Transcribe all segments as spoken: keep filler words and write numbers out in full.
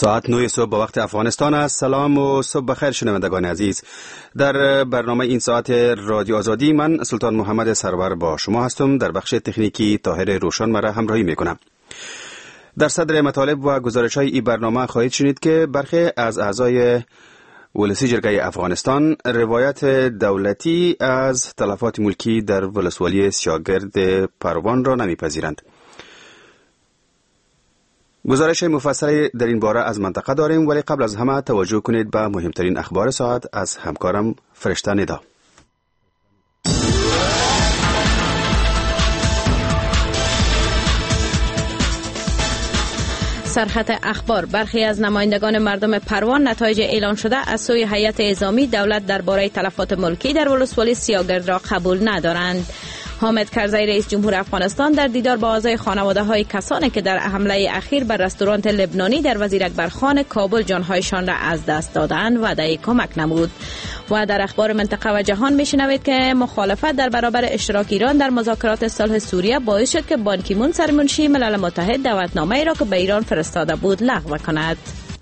ساعت نه صبح با وقت افغانستان است. سلام و صبح بخیر شنوندگان عزیز. در برنامه این ساعت رادیو آزادی من سلطان محمد سرور با شما هستم. در بخش تکنیکی طاهر روشن مرا همراهی میکنم. در صدر مطالب و گزارش‌های این برنامه خواهید شنید که برخی از اعضای ولسی جرگه افغانستان روایت دولتی از تلفات ملکی در ولسوالی سیاگرد پروان را نمیپذیرند. گزارش مفصلی در این باره از منطقه داریم، ولی قبل از همه توجه کنید به مهمترین اخبار ساعت از همکارم فرشته ندا. سرخط اخبار: برخی از نمایندگان مردم پروان نتایج اعلان شده از سوی هیئت اعزامی دولت درباره تلفات ملکی در ولسوالی سیاگرد را قبول ندارند. حامد کرزی رئیس جمهور افغانستان در دیدار با اعضای خانواده های کسانی که در حمله اخیر بر رستوران لبنانی در وزیر اکبرخان کابل جانهایشان را از دست دادند وعده کمک نمود. و در اخبار منطقه و جهان میشنوید که مخالفت در برابر اشتراک ایران در مذاکرات صلح سوریه باعث شد که بان کی مون سرمنشی ملل متحد دعوتنامه‌ای را که به ایران فرستاده بود لغو کند.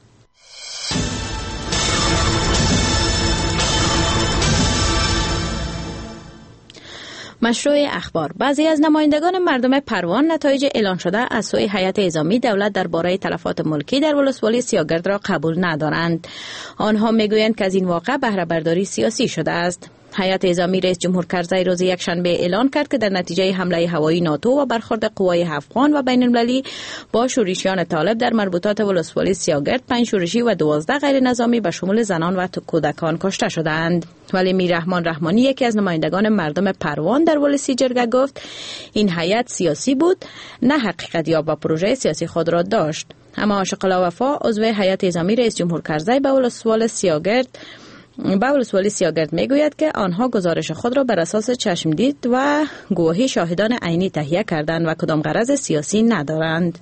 مشروع اخبار: بعضی از نمایندگان مردم پروان نتایج اعلان شده از سوی هیئت اعزامی دولت درباره تلفات ملکی در ولسوالی سیاگرد را قبول ندارند. آنها میگویند که از این واقعه بهره برداری سیاسی شده است. هیئت اعزامی رئیس جمهور کرزی روز یکشنبه اعلان کرد که در نتیجه حمله هوایی ناتو و برخورد قوای افغان و بین المللی با شورشیان طالب در مربوطات ولسوالی سیاگرد پنج شورشی و دوازده غیر نظامی به شمول زنان و کودکان کشته شدند. ولی میررحمان رحمانی یکی از نمایندگان مردم پروان در ولسی جرگه گفت این هیئت سیاسی بود، نه حقیقت یا با پروژه سیاسی خود را داشت. اما عاشق وفا عضو هیئت اعزامی رئیس جمهور کرزی به ولسوالی سیاگرد با ولسوالی سیاگرد میگوید که آنها گزارش خود را بر اساس چشمدید و گواهی شاهدان عینی تهیه کردند و کدام غرض سیاسی ندارند.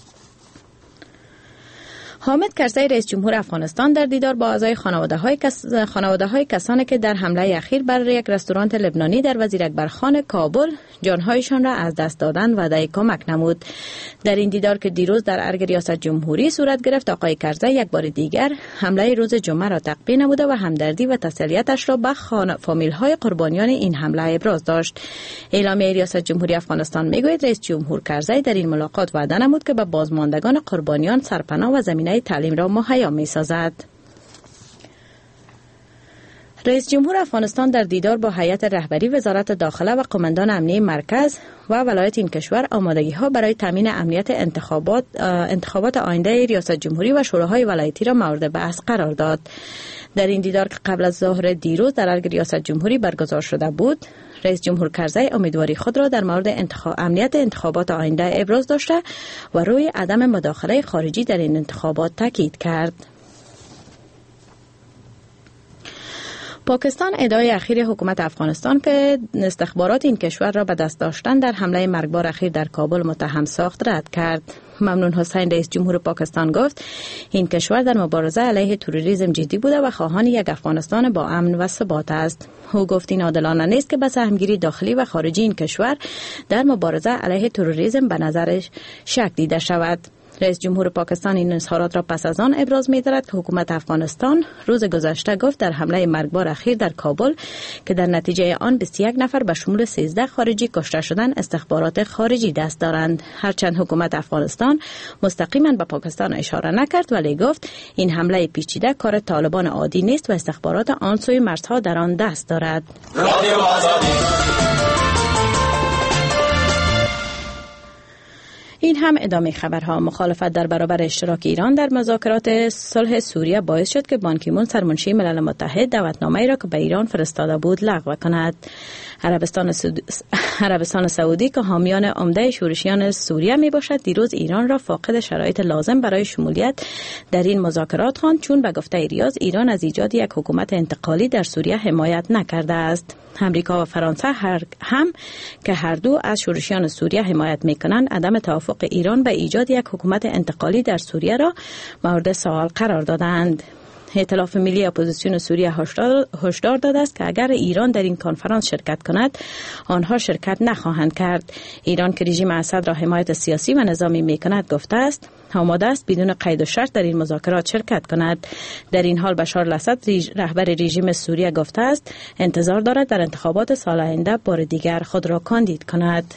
حامد کرزی رئیس جمهور افغانستان در دیدار با اعضای خانواده های کس... خانواده های کسانی که در حمله اخیر بر یک رستوران لبنانی در وزیر اکبرخان کابل جانهایشان را از دست دادند وعده کمک نمود. در این دیدار که دیروز در ارگ ریاست جمهوری صورت گرفت، آقای کرزی یک بار دیگر حمله روز جمعه را تقبیح نموده و همدردی و تسلیتش را به خان... فامیل های قربانیان این حمله ابراز داشت. اعلامیه ریاست جمهوری افغانستان میگوید رئیس جمهور کرزی در این ملاقات وعده نمود که به بازماندگان قربانیان سرپناه و زمینه تعلیم را مهیا می سازد. رئیس جمهور افغانستان در دیدار با هیئت رهبری وزارت داخله و قماندان امنیه مرکز و ولایت این کشور آمادگی ها برای تامین امنیت انتخابات انتخابات آینده ریاست جمهوری و شوراهای ولایتی را مورد بحث قرار داد. در این دیدار که قبل از ظهر دیروز در ارگ ریاست جمهوری برگزار شده بود، رئیس جمهور کرزی امیدواری خود را در مورد انتخاب امنیت انتخابات آینده ابراز داشته و روی عدم مداخله خارجی در این انتخابات تاکید کرد. پاکستان ادعای اخیر حکومت افغانستان که استخبارات این کشور را به دست داشتن در حمله مرگبار اخیر در کابل متهم ساخت رد کرد. ممنون حسین رئیس جمهور پاکستان گفت این کشور در مبارزه علیه تروریسم جدی بوده و خواهان یک افغانستان با امن و ثبات است. او گفت این عادلانه نیست که به سهمگیری داخلی و خارجی این کشور در مبارزه علیه تروریسم به نظرش شک دیده شود. رئیس جمهور پاکستان این اظهارات را پس از آن ابراز می‌دارد که حکومت افغانستان روز گذشته گفت در حمله مرگبار اخیر در کابل که در نتیجه آن بیست و یک نفر به شمول سیزده خارجی کشته شدند استخبارات خارجی دست دارند. هرچند حکومت افغانستان مستقیما به پاکستان اشاره نکرد، ولی گفت این حمله پیچیده کار طالبان عادی نیست و استخبارات آن سوی مرزها در آن دست دارد. این هم ادامه خبرها. مخالفت در برابر اشتراک ایران در مذاکرات صلح سوریه باعث شد که بان کی مون سرمنشی ملل متحد دعوتنامه‌ای را که به ایران فرستاده بود لغو کند. عربستان سعودی, عربستان سعودی که حامیان عمده شورشیان سوریه می باشد دیروز ایران را فاقد شرایط لازم برای شمولیت در این مذاکرات خواند، چون به گفته ریاض ایران از ایجاد یک حکومت انتقالی در سوریه حمایت نکرده است. امریکا و فرانسه هر هم که هر دو از شورشیان سوریه حمایت میکنند عدم توافق ایران به ایجاد یک حکومت انتقالی در سوریه را مورد سوال قرار دادند. ائتلاف ملی اپوزیسیون سوریه هشدار داده است که اگر ایران در این کنفرانس شرکت کند آنها شرکت نخواهند کرد. ایران که رژیم اسد را حمایت سیاسی و نظامی میکند گفته است آماده است بدون قید و شرط در این مذاکرات شرکت کند. در این حال بشار الاسد رهبر رژیم سوریه گفته است انتظار دارد در انتخابات سال آینده بار دیگر خود را کاندید کند.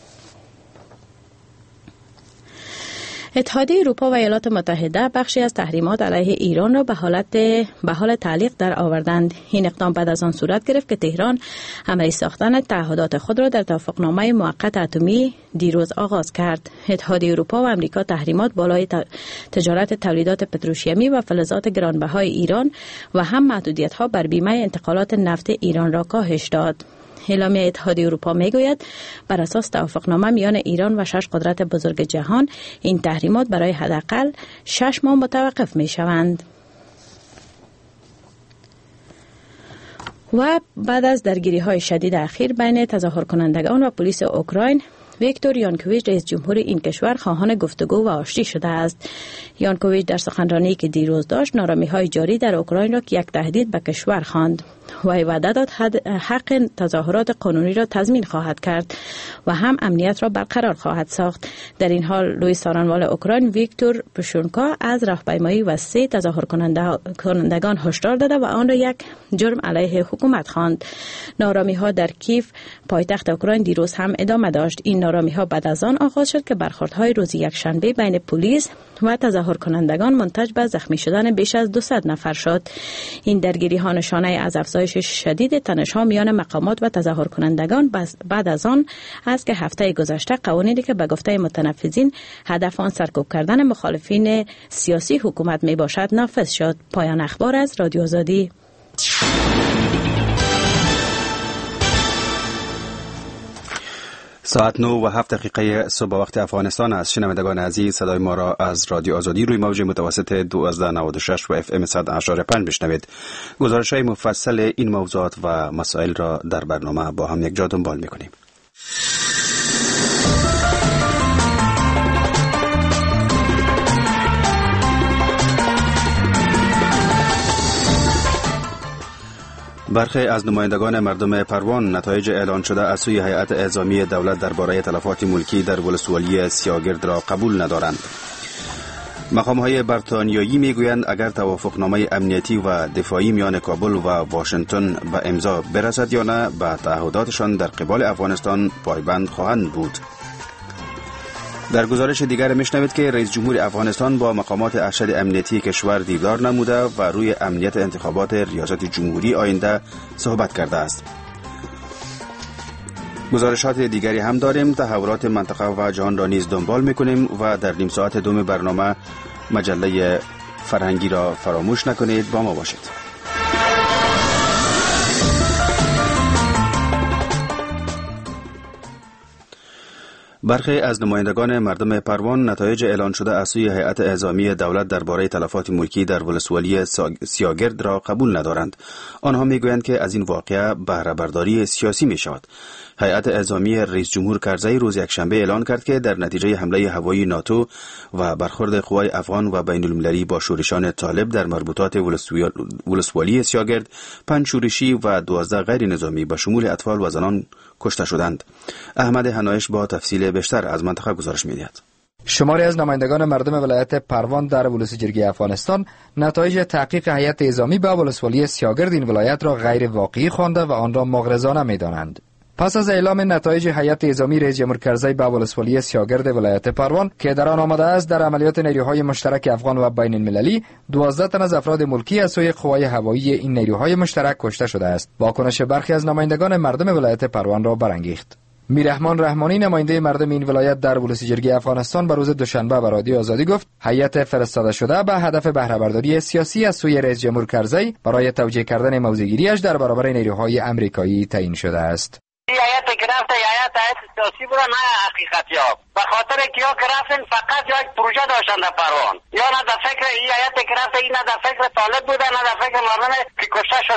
اتحادیه اروپا و ایالات متحده بخشی از تحریمات علیه ایران را به حالت به حال تعلیق در آوردند. این اقدام بعد از آن صورت گرفت که تهران عملی ساختن تعهدات خود را در توافقنامه موقت اتمی دیروز آغاز کرد. اتحادیه اروپا و آمریکا تحریمات بالای تجارت تولیدات پتروشیمی و فلزات گرانبهای ایران و هم محدودیت‌ها بر بیمه انتقالات نفت ایران را کاهش داد. اعلامیه اتحادیه اروپا میگوید بر اساس توافقنامه میان ایران و شش قدرت بزرگ جهان این تحریمات برای حداقل شش ماه متوقف می شوند. و بعد از درگیری های شدید اخیر بین تظاهر کنندگان و پلیس اوکراین، ویکتور یانکوویچ رئیس جمهور این کشور خواهان گفتگو و آشتی شده است. یانکوویچ در سخنرانی که دیروز داشت نارامی‌های جاری در اوکراین را که یک تهدید به کشور خواند. وی وعده داد حق تظاهرات قانونی را تضمین خواهد کرد و هم امنیت را برقرار خواهد ساخت. در این حال لوی سارنوال اوکراین ویکتور پوشونکا از راهپیمایی و سه تظاهر کنندگان هشدار داده و آن را یک جرم علیه حکومت خواند. نارامی‌ها در کیف پایتخت اوکراین دیروز هم ادامه داشت. این نارامی‌ها بعد از آن آغاز شد که برخوردهای روز یکشنبه بین پلیس و تظاهر کنندگان منتج به زخمی شدن بیش از دویست نفر شد. این درگیری‌ها نشانه از افزایش شدید تنش‌ها میان مقامات و تظاهر کنندگان بعد از آن است که هفته گذشته قوانینی که به گفته متنفذین هدف آن سرکوب کردن مخالفین سیاسی حکومت می باشد نافذ شد. پایان اخبار از رادیو آزادی. ساعت نه و هفت دقیقه صبح وقت افغانستان است. شنوندگان عزیز صدای ما را از رادیو آزادی روی موج متوسط دوازده نود و شش و اف ام صد و هشت و پنج بشنوید. گزارش های مفصل این موضوعات و مسائل را در برنامه با هم یک جا دنبال می‌کنیم. برخی از نمایندگان مردم پروان نتایج اعلان شده از سوی هیئت اعزامی دولت درباره تلفات ملکی در ولسوالی سیاگرد را قبول ندارند. مقام‌های بریتانیایی میگویند اگر توافقنامه امنیتی و دفاعی میان کابل و واشنگتن به امضا برسد یا نه به تعهداتشان در قبال افغانستان پایبند خواهند بود. در گزارش دیگر میشنوید که رئیس جمهور افغانستان با مقامات ارشد امنیتی کشور دیدار نموده و روی امنیت انتخابات ریاست جمهوری آینده صحبت کرده است. گزارشات دیگری هم داریم. تحولات منطقه و جهان را نیز دنبال میکنیم و در نیم ساعت دوم برنامه مجله فرهنگی را فراموش نکنید. با ما باشید. برخی از نمایندگان مردم پروان نتایج اعلان شده از سوی هیئت اعزامی دولت درباره تلفات ملکی در ولسوالی سیاگرد را قبول ندارند. آنها میگویند که از این واقعه بهره برداری سیاسی می شود. هیئت اعزامی رئیس جمهور کرزی روز یکشنبه اعلان کرد که در نتیجه حمله هوایی ناتو و برخورد قوای افغان و بین المللی با شورشان طالب در مربوطات ولسوالی سیاگرد پنج شورشی و دوازده غیر نظامی به شمول اطفال و زنان کشته شدند. احمد حنایش با تفصیل بیشتر از منطقه گزارش می‌دهد. شماری از نمایندگان مردم ولایت پروان در ولسوالی افغانستان نتایج تحقیق هیئت اعزامی به ولسوالی سیاگرد این ولایت را غیر واقعی خوانده و آن را مغرضانه می‌دانند. پس از اعلام نتایج هیئت اعزامی رئیس جمهور کرزی به ولسوالی سیاگرد ولایت پروان که در آن آمده است در عملیات نیروهای مشترک افغان و بین المللی دوازده تن از افراد ملکی از سوی قوای هوایی این نیروهای مشترک کشته شده است. واکنش برخی از نمایندگان مردم ولایت پروان را برانگیخت. میرحمان رحمانی نماینده مردم این ولایت در ولسوالی افغانستان به روز دوشنبه به رادیو آزادی گفت هیئت فرستاده شده به هدف بهره برداری سیاسی از سوی رئیس جمهور کرزی برای توجیه کردن موضع‌گیری‌اش در برابر نیروهای آمریکایی تعیین شده است. هیئت گرفته هیئت هیئت سیاسی بود نه حقیقت یاب به خاطر که یا گرفتن فقط یک پروژه داشتن در پروان یا نه در فکر این هیئت گرفته این نه در فکر طالب بوده نه در فکر مردم که کشته شده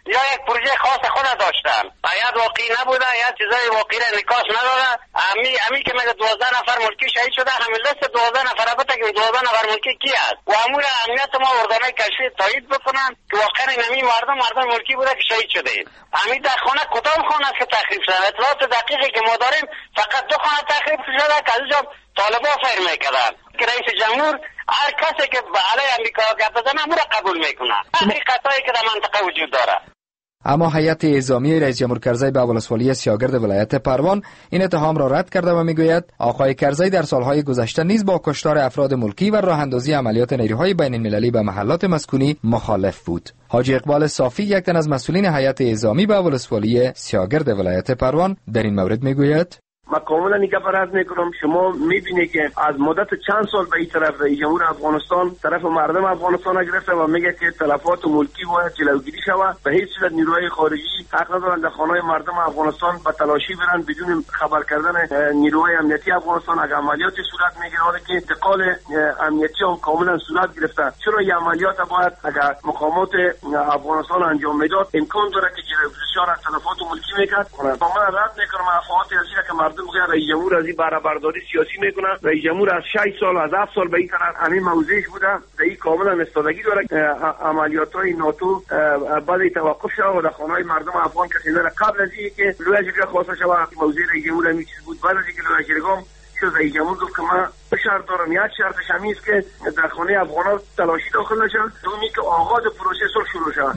یا یک پروژه خاص خود داشتن. هیئت واقعی نبوده، یا چیزای واقعی را انعکاس نداده. امی امی که میگه دوازده نفر ملکی شهید شده، همین لیست دوازده نفر البته که دوازده نفر ملکی کی است؟ و امور امنیت ما ارگان‌های کشفی تایید بکنن که واقعا این مردم مردم ملکی بوده که شهید شده. امی در خانه کدام خانه است که تخریب شده؟ اطلاعات دقیقی که ما داریم فقط دو خانه تخریب شده که از اونجا طالبان فیر میکردن که رئیس جمهور هر کسی که علیه امریکا گپ بزنه امور قبول میکنه. حقیقتایی که در منطقه وجود داره. اما هیئت اعزامی رئیس جمهور کرزی به ابوالاسفلی سیاگرد ولایت پروان این اتهام را رد کرده و میگوید آقای کرزی در سالهای گذشته نیز با کشتار افراد ملکی و راه اندازی عملیات نیروهای بین المللی به محلات مسکونی مخالف بود. حاجی اقبال صافی، یک تن از مسئولین هیئت اعزامی به ابوالاسفلی سیاگرد ولایت پروان، در این مورد میگوید ما کاملا این گپ را رد میکنم. شما میبینید که از مدت چند سال به این طرف رئیس جمهور افغانستان طرف مردم افغانستان گرفته و میگه که تلفات ملکی باید جلوگیری شود. به هیچ صورت نیروهای خارجی حق ندارند در خانه‌های مردم افغانستان به تلاشی برن بدون خبر کردن نیروهای امنیتی افغانستان. اگر عملیاتی صورت میگیره حالا که انتقال امنیتی هم کاملا صورت گرفته، چرا این عملیات باید اگر مقامات افغانستان انجام میداد امکان داره که جلوگیری از تلفات ملکی میکرد کنه. با من رد میکنم افعال سیاسی که مردم میگن رئیس جمهور از این بهره برداری سیاسی میکنه. رئیس جمهور از شش سال از هفت سال به این طرف همین موضوعش بوده، این کاملا استادگی داره. عملیات‌های ناتو بعد توقف شد و در خانه‌های مردم افغان کسی نه قبل از اینکه لوی جرگه خواسته شود موضوع رئیس جمهور همین چیز بود. بعد از اینکه لوی جرگه شد رئیس جمهور گفت که من به شرط دارم، یک شرطش همین است که در خانه افغان‌ها تلاشی داخل نشن، دومی که آغاز پروسه صلح شروع شود.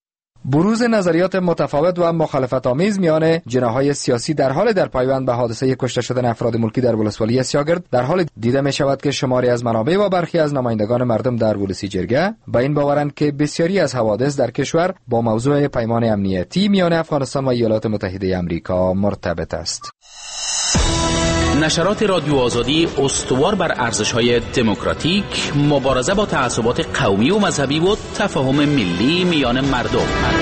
بروز نظریات متفاوت و مخالفت آمیز میان جناح‌های سیاسی در حال در پایوند به حادثه کشته شدن افراد ملکی در ولسوالی سیاگرد در حال دیده می شود که شماری از منابع و برخی از نمایندگان مردم در ولسی جرگه به این باورند که بسیاری از حوادث در کشور با موضوع پیمان امنیتی میان افغانستان و ایالات متحده آمریکا مرتبط است. نشرات رادیو آزادی استوار بر ارزش‌های دموکراتیک، مبارزه با تعصبات قومی و مذهبی و تفاهم ملی میان مردم.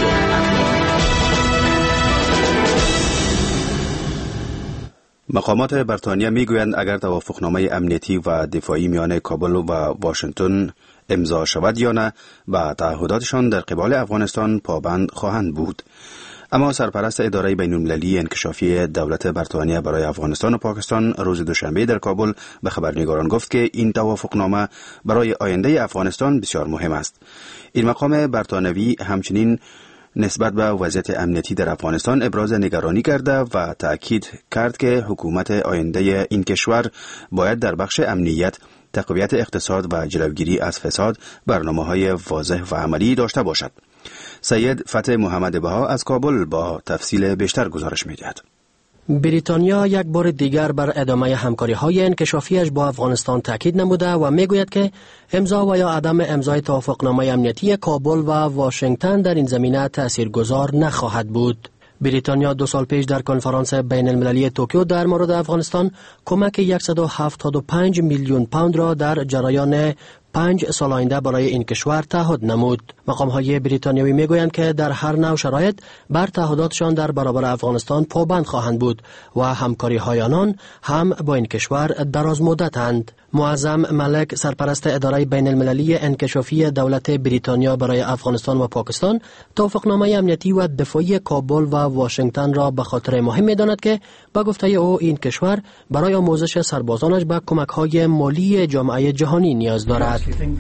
مقامات بریتانیا میگویند اگر توافقنامه امنیتی و دفاعی میان کابل و واشنگتن امضا شود یا نه، به تعهداتشان در قبال افغانستان پابند خواهند بود. اما سرپرست اداره بین‌المللی انکشافی دولت بریتانیا برای افغانستان و پاکستان روز دوشنبه در کابل به خبرنگاران گفت که این توافقنامه برای آینده افغانستان بسیار مهم است. این مقام بریتانوی همچنین نسبت به وضعیت امنیتی در افغانستان ابراز نگرانی کرده و تأکید کرد که حکومت آینده این کشور باید در بخش امنیت، تقویت اقتصاد و جلوگیری از فساد برنامه‌های واضح و عملی داشته باشد. سید فتح محمد بها از کابل با تفصیل بیشتر گزارش می‌دهد. بریتانیا یک بار دیگر بر ادامه همکاری‌های انکشافیش با افغانستان تاکید نموده و میگوید که امضا و یا عدم امضای توافقنامه امنیتی کابل و واشنگتن در این زمینه تاثیرگذار نخواهد بود. بریتانیا دو سال پیش در کنفرانس بین المللی توکیو در مورد افغانستان کمک صد و هفتاد و پنج میلیون پوند را در جریان پنج سال آینده برای این کشور تعهد نمود. مقام‌های بریتانیایی میگویند که در هر نوع شرایط بر تعهداتشان در برابر افغانستان پابند خواهند بود و همکاری‌های آنان هم با این کشور دراز مدتند. معظم ملک، سرپرست اداره بین المللی انکشافی دولت بریتانیا برای افغانستان و پاکستان، توافقنامه امنیتی و دفاعی کابل و واشنگتن را به خاطر مهم می‌داند که با گفته او این کشور برای آموزش سربازانش به کمک‌های مالی جامعه جهانی نیاز دارد.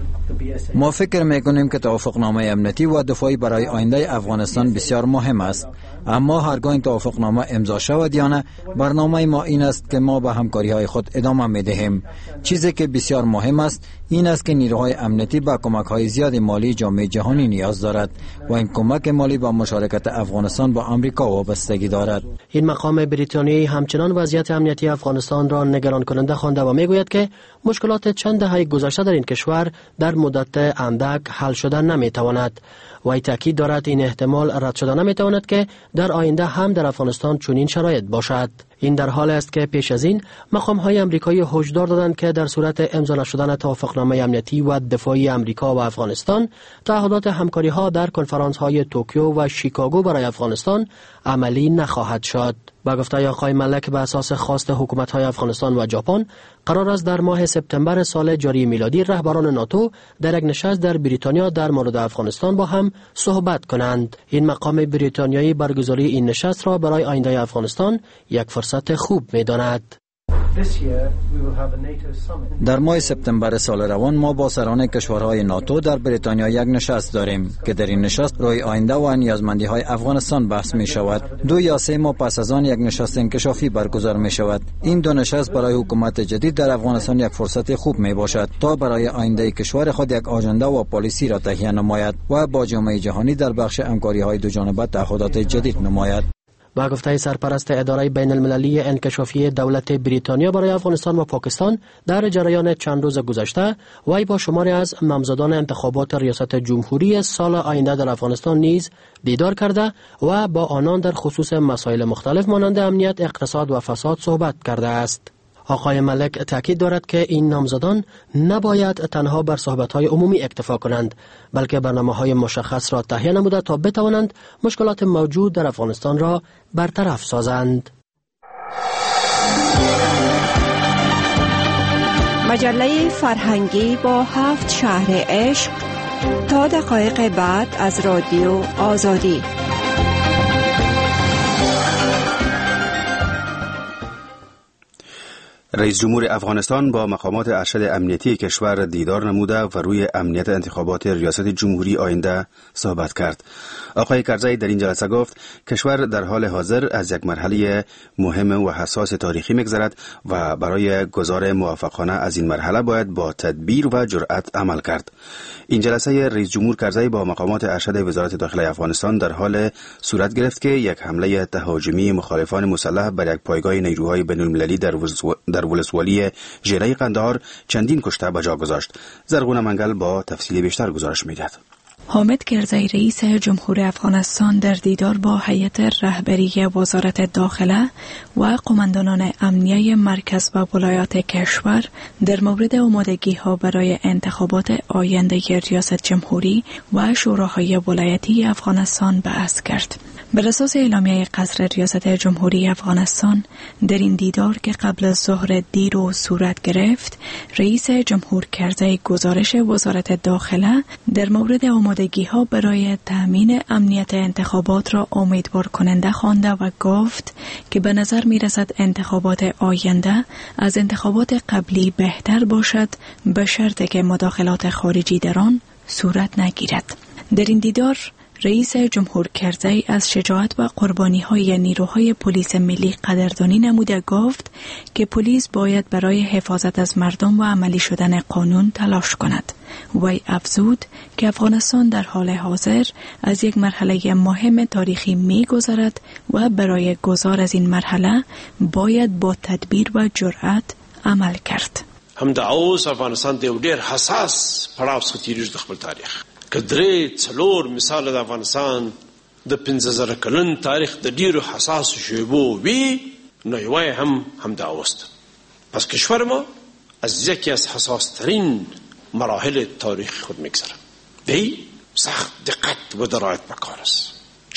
ما فکر میکنیم که توافقنامه امنیتی و دفاعی برای آینده افغانستان بسیار مهم است، اما هرگاه این توافقنامه امضا شود یا نه، برنامه ما این است که ما به همکاری های خود ادامه میدهیم. چیزی که بسیار مهم است این است که نیروهای امنیتی به کمک های زیاد مالی جامعه جهانی نیاز دارد و این کمک مالی با مشارکت افغانستان با آمریکا وابستگی دارد. این مقام بریتانیایی همچنان وضعیت امنیتی افغانستان را نگران کننده خوانده و میگوید که مشکلات چند دهه گذشته در این کشور در مدت اندک حل شدن نمیتواند و ای تاکید دارد این احتمال رد شدن نمیتواند که در آینده هم در افغانستان چنین شرایط باشد. این در حال است که پیش از این مقام‌های آمریکایی هشدار دادند که در صورت امضا نشدن توافقنامه امنیتی و دفاعی آمریکا و افغانستان، تعهدات همکاری‌ها در کنفرانس‌های توکیو و شیکاگو برای افغانستان عملی نخواهد شد. با گفته آقای ملک، به اساس خواست حکومت‌های افغانستان و ژاپن قرار است در ماه سپتامبر سال جاری میلادی رهبران ناتو در یک نشست در بریتانیا در مورد افغانستان با هم صحبت کنند. این مقام بریتانیایی برگزاری این نشست را برای آینده افغانستان یک فرصت خوب می‌داند. در ماه سپتامبر سال روان ما با سران کشورهای ناتو در بریتانیا یک نشست داریم که در این نشست روی آینده و نیازمندی‌های افغانستان بحث می شود. دو یا سه ماه پس از آن یک نشست انکشافی برگزار می شود. این دو نشست برای حکومت جدید در افغانستان یک فرصت خوب می باشد تا برای آینده کشور خود یک آژانده و پالیسی را تهیه نماید و با جامعه جهانی در بخش همکاری‌های دو جانبه تعهدات جدید نماید. با گفته سرپرست اداره بین المللی انکشافی دولت بریتانیا برای افغانستان و پاکستان، در جریان چند روز گذشته وی با شماری از نامزدان انتخابات ریاست جمهوری سال آینده در افغانستان نیز دیدار کرده و با آنان در خصوص مسائل مختلف مانند امنیت، اقتصاد و فساد صحبت کرده است. آقای ملک تاکید دارد که این نامزدان نباید تنها بر صحبت‌های عمومی اکتفا کنند، بلکه برنامه‌های مشخص را تهیه نموده تا بتوانند مشکلات موجود در افغانستان را برطرف سازند. مجله فرهنگی با هفت شهر عشق تا دقایق بعد از رادیو آزادی. رئیس جمهور افغانستان با مقامات ارشد امنیتی کشور دیدار نموده و روی امنیت انتخابات ریاست جمهوری آینده صحبت کرد. آقای کرزی در این جلسه گفت کشور در حال حاضر از یک مرحله مهم و حساس تاریخی می‌گذرد و برای گذار موفقانه از این مرحله باید با تدبیر و جرأت عمل کرد. این جلسه رئیس جمهور کرزی با مقامات ارشد وزارت داخلی افغانستان در حال صورت گرفت که یک حمله تهاجمی مخالفان مسلح بر یک پایگاه نیروهای بین‌المللی در در ولسوالی ژیره قندهار چندین کشته به جا گذاشت. زرغونه منگل با تفصیل بیشتر گزارش می‌دهد. حامد کرزی رئیس جمهور افغانستان در دیدار با هیئت رهبری وزارت داخله و قماندانان امنیه مرکز و ولایات کشور در مورد آمادگی‌ها برای انتخابات آینده ریاست جمهوری و شوراهای ولایتی افغانستان بحث کرد. بر اساس اعلامیه قصر ریاست جمهوری افغانستان، در این دیدار که قبل از ظهر دیروز صورت گرفت، رئیس جمهور کرزی گزارش وزارت داخله در مورد آمادگی‌ها برای تأمین امنیت انتخابات را امیدوار کننده خوانده و گفت که به نظر می‌رسد انتخابات آینده از انتخابات قبلی بهتر باشد به شرطی که مداخلات خارجی در آن صورت نگیرد. در این دیدار رئیس جمهور کرزی از شجاعت و قربانی‌های نیروهای پلیس ملی قدردانی نموده گفت که پلیس باید برای حفاظت از مردم و عملی شدن قانون تلاش کند. وی افزود که افغانستان در حال حاضر از یک مرحله مهم تاریخی می‌گذرد و برای گذار از این مرحله باید با تدبیر و جرأت عمل کرد. هم د اوس افغانستان د ډېر حساس پړاو څخه تیریږي د خپل تاریخ. که درې څلور مثال د افغانستان د پنځه زره کلن تاریخ د ډیرو حساسو شیبو وي، نو یوه هم همدا اوس ده. پس کشور ما از یکی از حساسترین مراحل تاریخ خود میگذره. وی سخت دقت و درایت بکار است،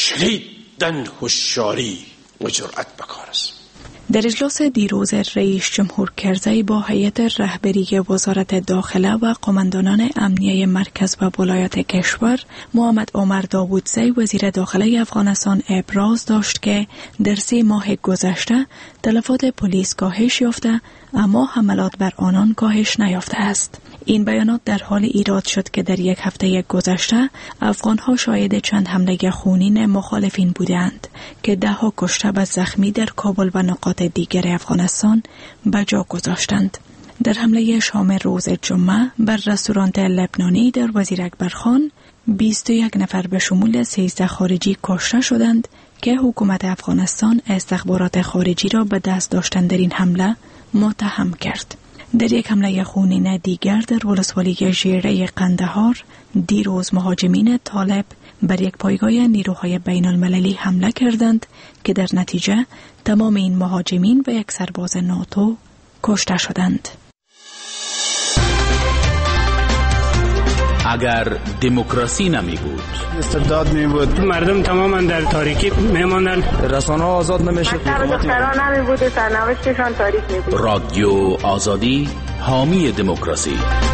شدیداً هوشیاری و جرأت بکار است. در اجلاس دیروز رئیس جمهور کرزی با هیئت رهبری وزارت داخله و قماندانان امنیه مرکز و ولایات کشور، محمد عمر داوودزی وزیر داخله افغانستان ابراز داشت که در سه ماه گذشته تلفات پلیس کاهش یافته، اما حملات بر آنان کاهش نیافته است. این بیانات در حال ایراد شد که در یک هفته گذشته افغانها شاهد چند حمله خونین مخالفین بودند که ده ها کشته و زخمی در کابل و نقاط دیگر افغانستان به جا گذاشتند. در حمله شام روز جمعه بر رستوران لبنانی در وزیر اکبرخان، بیست و یک نفر به شمول سیزده خارجی کشته شدند که حکومت افغانستان استخبارات خارجی را به دست داشتن در این حمله متهم کرد. در یک حمله خونین دیگر در ولسوالی ژیره قندهار دیروز مهاجمین طالب بر یک پایگاه نیروهای بین المللی حمله کردند که در نتیجه تمام این مهاجمین و یک سرباز ناتو کشته شدند. اگر دموکراسی نمی بود، استبداد می بود، مردم تماما در تاریکی می ماندن، رسانه ها آزاد نمی شد، دختران نمی بود، سرنوشتشان تاریک می بود. رادیو آزادی، حامی دموکراسی.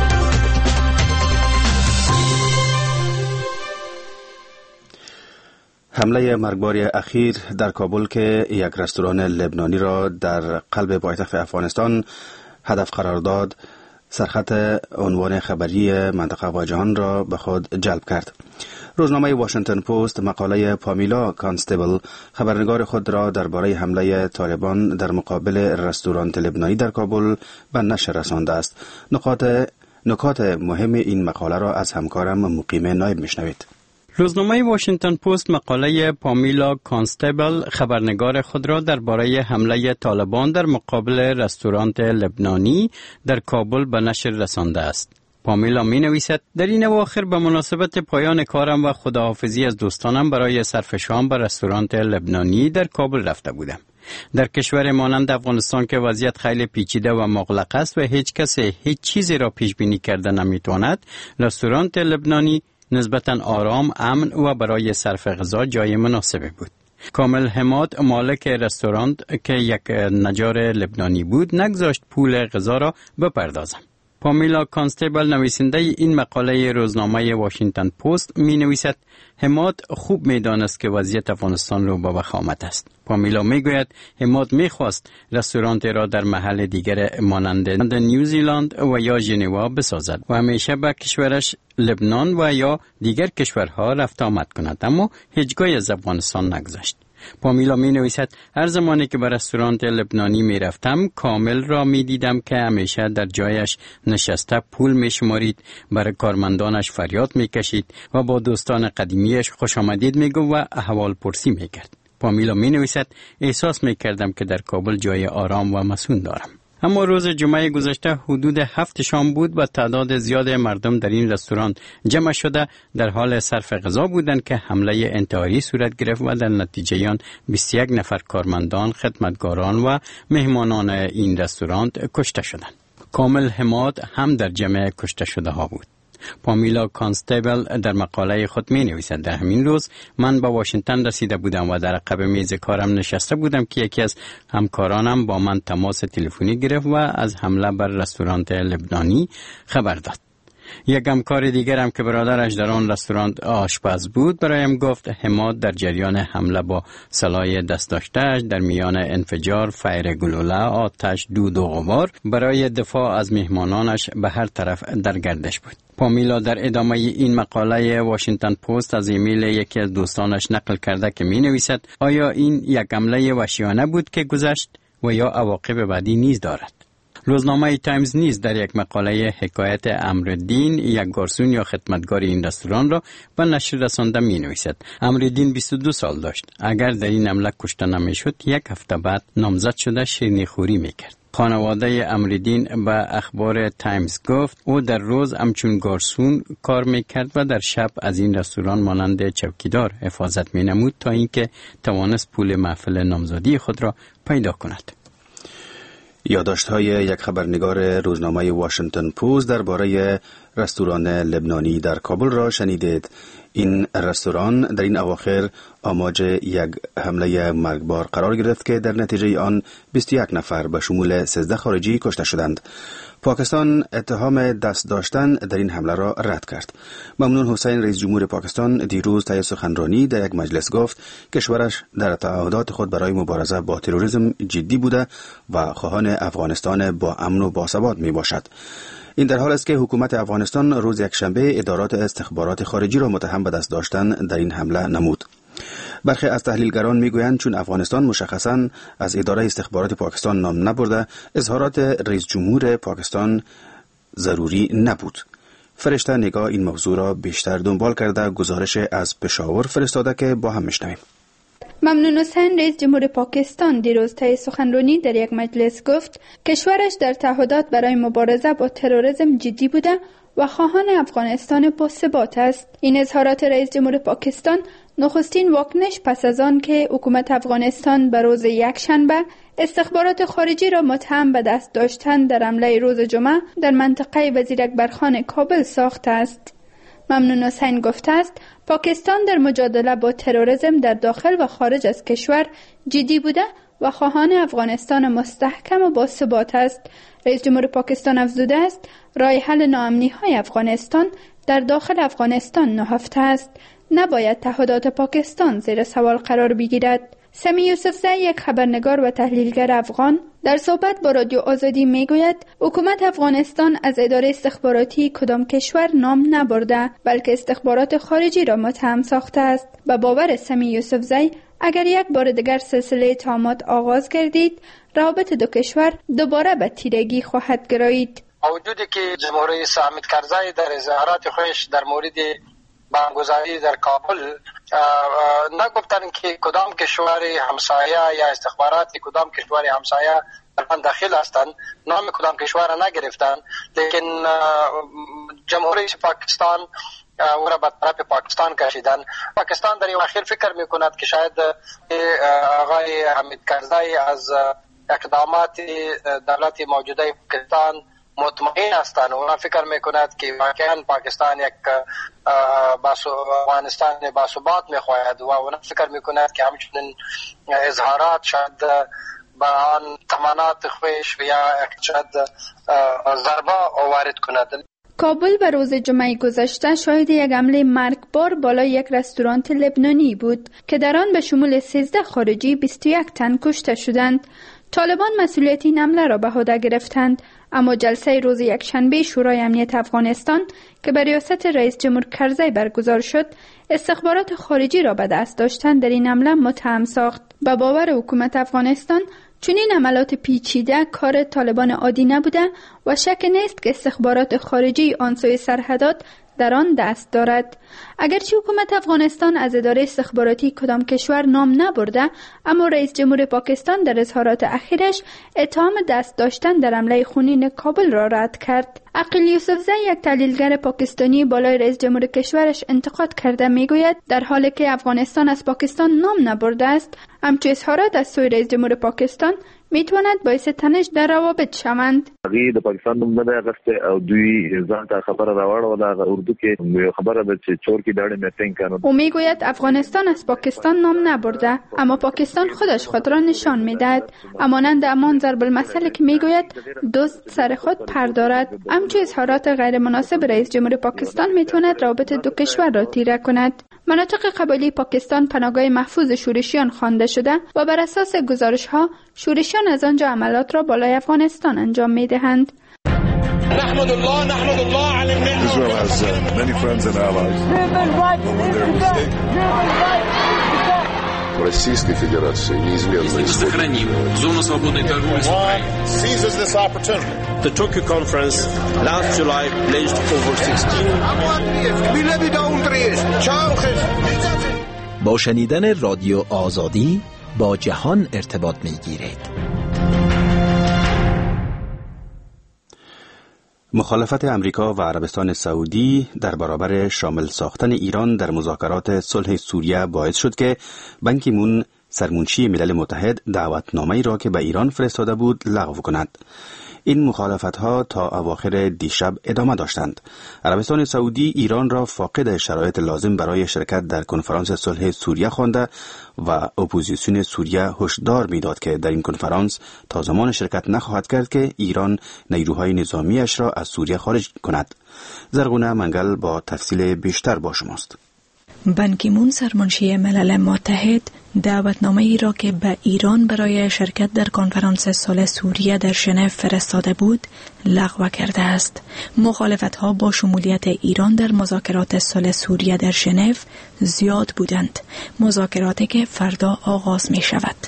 حمله مرگبار اخیر در کابل که یک رستوران لبنانی را در قلب پایتخت افغانستان هدف قرار داد، سرخط عنوان خبری منطقه و جهان را به خود جلب کرد. روزنامه واشنگتن پست مقاله پامیلا کانستبل خبرنگار خود را درباره حمله طالبان در مقابل رستوران لبنانی در کابل به نشر رسانده است. نکات نکات مهم این مقاله را از همکارم مقیم نایب میشنوید. روزنامه واشنگتن پست مقاله پامیلا کانستبل خبرنگار خود را درباره حمله طالبان در مقابل رستوران لبنانی در کابل به نشر رسانده است. پامیلا می نویسد در این اواخر به مناسبت پایان کارم و خداحافظی از دوستانم برای صرف شام به رستوران لبنانی در کابل رفته بودم. در کشور مانند افغانستان که وضعیت خیلی پیچیده و مغلق است و هیچ کس هیچ چیزی را پیش بینی کرده نمیتواند، رستوران لبنانی نسبتاً آرام، امن و برای صرف غذا جای مناسبی بود. کامل حماد مالک رستوران که یک نجار لبنانی بود نگذاشت پول غذا را بپردازم. پامیلا کانستبل نویسنده این مقاله روزنامه واشنگتن پست می نویسد حماد خوب می دانست که وضعیت افغانستان رو به وخامت است. پامیلا می گوید حماد می خواست رستوران را در محل دیگر مانند نیوزیلند و یا ژنوا بسازد و همیشه به کشورش لبنان و یا دیگر کشورها رفت آمد کند، اما هیچگاه از افغانستان نگذاشت. پامیلا می نویسد هر زمانی که به رستوران لبنانی می رفتم کامل را می دیدم که همیشه در جایش نشسته پول می شمارید، برای کارمندانش فریاد می کشید و با دوستان قدیمیش خوش آمدید می گفت و احوال پرسی می کرد. پامیلا می نویسد احساس می کردم که در کابل جای آرام و مسکون دارم. اما روز جمعه گذشته حدود هفت شام بود و تعداد زیاد مردم در این رستوران جمع شده در حال صرف غذا بودند که حمله انتحاری صورت گرفت و در نتیجه آن بیست و یک نفر کارمندان، خدمتگاران و مهمانان این رستوران کشته شدند. کامل حماد هم در جمع کشته شده ها بود. پامیلا کانستبل در مقاله خود می نویسد در همین روز من به واشنگتن رسیده بودم و در عقب میز کارم نشسته بودم که یکی از همکارانم با من تماس تلفنی گرفت و از حمله بر رستوران لبنانی خبر داد. یک همکار دیگرم که برادرش در آن رستوران آشپز بود برایم گفت حماد در جریان حمله با سلاح دست داشته‌اش در میان انفجار، فیر گلوله، آتش، دود و غبار برای دفاع از مهمانانش به هر طرف در گردش بود. پامیلا در ادامه این مقاله واشنگتن پست از ایمیل یکی از دوستانش نقل کرده که می نویسد آیا این یک حمله وحشیانه بود که گذشت و یا عواقب بعدی نیز دارد؟ روزنامه تایمز نیز در یک مقاله حکایت امرالدین، یک گارسون یا خدمتگار این رستوران را به نشر رسانده می نویسد. امرالدین بیست و دو سال داشت. اگر در این حمله کشته نمی شد یک هفته بعد نامزد شده شیرینی خوری می کرد. خانواده امرالدین به اخبار تایمز گفت او در روز همچون گارسون کار می کرد و در شب از این رستوران مانند چوکیدار حفاظت می نمود تا اینکه توانست پول محفل نامزدی خود را پیدا کند. یادداشت‌های یک خبرنگار روزنامه واشنگتن پست درباره رستوران لبنانی در کابل را شنیدید. این رستوران در این اواخر آماج یک حمله مرگبار قرار گرفت که در نتیجه آن بیست و یک نفر به شمول سیزده خارجی کشته شدند. پاکستان اتهام دست داشتن در این حمله را رد کرد. ممنون حسین رئیس جمهور پاکستان دیروز طی سخنرانی در یک مجلس گفت کشورش در تعهدات خود برای مبارزه با تروریسم جدی بوده و خواهان افغانستان با امن و باثبات می باشد. این در حال است که حکومت افغانستان روز یکشنبه ادارات استخبارات خارجی را متهم به دست داشتن در این حمله نمود. برخی از تحلیلگران میگویند چون افغانستان مشخصاً از اداره استخبارات پاکستان نام نبرده، اظهارات رئیس جمهور پاکستان ضروری نبود. فرشته نگاه این موضوع را بیشتر دنبال کرده گزارش از پشاور فرستاده که با هم میشنویم. ممنون حسین رئیس جمهور پاکستان دیروز طی سخنرانی در یک مجلس گفت کشورش در تعهدات برای مبارزه با تروریسم جدی بوده و خواهان افغانستان باثبات است. این اظهارات رئیس جمهور پاکستان نخستین واکنش پس از آن که حکومت افغانستان به روز یکشنبه استخبارات خارجی را متهم به دست داشتن در حمله روز جمعه در منطقه وزیر اکبرخان کابل ساخته است. ممنون حسین گفته است پاکستان در مجادله با تروریسم در داخل و خارج از کشور جدی بوده و خواهان افغانستان مستحکم و باثبات است. رئیس جمهور پاکستان افزوده است راه حل ناامنی های افغانستان در داخل افغانستان نهفته است. نباید تعهدات پاکستان زیر سوال قرار بگیرد. سمی یوسفزی یک خبرنگار و تحلیلگر افغان در صحبت با رادیو آزادی میگوید حکومت افغانستان از اداره استخباراتی کدام کشور نام نبرده بلکه استخبارات خارجی را متهم ساخته است. به باور سمی یوسفزی اگر یک بار دیگر سلسله اتهامات آغاز گردید روابط دو کشور دوباره به تیرگی خواهد گرایید. وجودی که جمهوری رئیس حامد کرزی در اظهارات خودش در مورد برگزاری در کابل نگفتن که کدام کشور همسایه یا استخبارات کدام کشور همسایه در داخل هستند، نام کدام کشور را نگرفتن، لیکن جمهوری رئیس پاکستان او را به طرف پاکستان کشیدن. پاکستان در این اخیر فکر میکند که شاید آقای حامد کرزی از اقدامات دولت موجوده پاکستان مطمئن هستند. اونا فکر میکند که واقعا پاکستان یک افغانستان باثبات میخواهد و اونا فکر میکند که همچنین اظهارات شاید به آن تمنات خویش یا شاید ضربه وارد کند. کابل به روز جمعه گذشته شاهد یک حمله مرگبار بالای یک رستوران لبنانی بود که در آن به شمول سیزده خارجی بیست و یک تن کشته شدند. طالبان مسئولیت این حمله را به عهده گرفتند، اما جلسه روز یکشنبه شورای امنیت افغانستان که به ریاست رئیس جمهور کرزی برگزار شد، استخبارات خارجی را به دست داشتن در این حمله متهم ساخت. به باور حکومت افغانستان چنین عملات پیچیده کار طالبان عادی نبوده و شک نیست که استخبارات خارجی آن سوی سرحدات در آن دست دارد. اگرچه حکومت افغانستان از اداره استخباراتی کدام کشور نام نبرده، اما رئیس جمهور پاکستان در اظهارات اخیرش اتهام دست داشتن در حمله خونین کابل را رد کرد. عقیل یوسفزی یک تحلیلگر پاکستانی بالای رئیس جمهور کشورش انتقاد کرده میگوید در حالی که افغانستان از پاکستان نام نبرده است، همچون اظهارات از سوی رئیس جمهور پاکستان میتواند باعث تنش در روابط شوند. هغه د پاکستان نوم نه غسته او دوی ځان ته خبره راوړه د اردو کې خبره ده چې چور کې داړي میټینګ کنه. او میگوید افغانستان از پاکستان نام نبرده، اما پاکستان خودش خود را نشان میدهد. امانند امان ضرب المثل که میگوید دوست سر خود پر دارد. همچون اظهارات غیر مناسب رئیس جمهور پاکستان میتواند روابط دو کشور را تیره کند. مناطق قبایلی پاکستان پناهگاه محفوظ شورشیان خوانده شده و بر اساس گزارش ها شورشیان از آنجا عملات را بالای افغانستان انجام می دهند. نحمد الله نحمد الله على النعمة. Israel has uh, many friends and allies. Российской Федерации неизменно сохраним зону свободной торговли с Украиной. Seizes this opportunity. The Tokyo conference last July pledged over sixteen. با شنیدن رادیو آزادی با جهان ارتباط می‌گیرید. مخالفت امریکا و عربستان سعودی در برابر شامل ساختن ایران در مذاکرات صلح سوریه باعث شد که بان کی مون سرمنشی ملل متحد دعوتنامه‌ای را که به ایران فرستاده بود لغو کند. این مخالفت‌ها تا اواخر دیشب ادامه داشتند. عربستان سعودی ایران را فاقد شرایط لازم برای شرکت در کنفرانس صلح سوریه خوانده و اپوزیسیون سوریه هشدار می‌داد که در این کنفرانس تا زمان شرکت نخواهد کرد که ایران نیروهای نظامیش را از سوریه خارج کند. زرغونه منگل با تفصیل بیشتر با شماست. بان کی مون سرمنشی ملل متحد دعوتنامه ای را که به ایران برای شرکت در کنفرانس صلح سوریه در ژنو فرستاده بود لغو کرده است. مخالفت‌ها با شمولیت ایران در مذاکرات صلح سوریه در ژنو زیاد بودند، مذاکراتی که فردا آغاز می شود.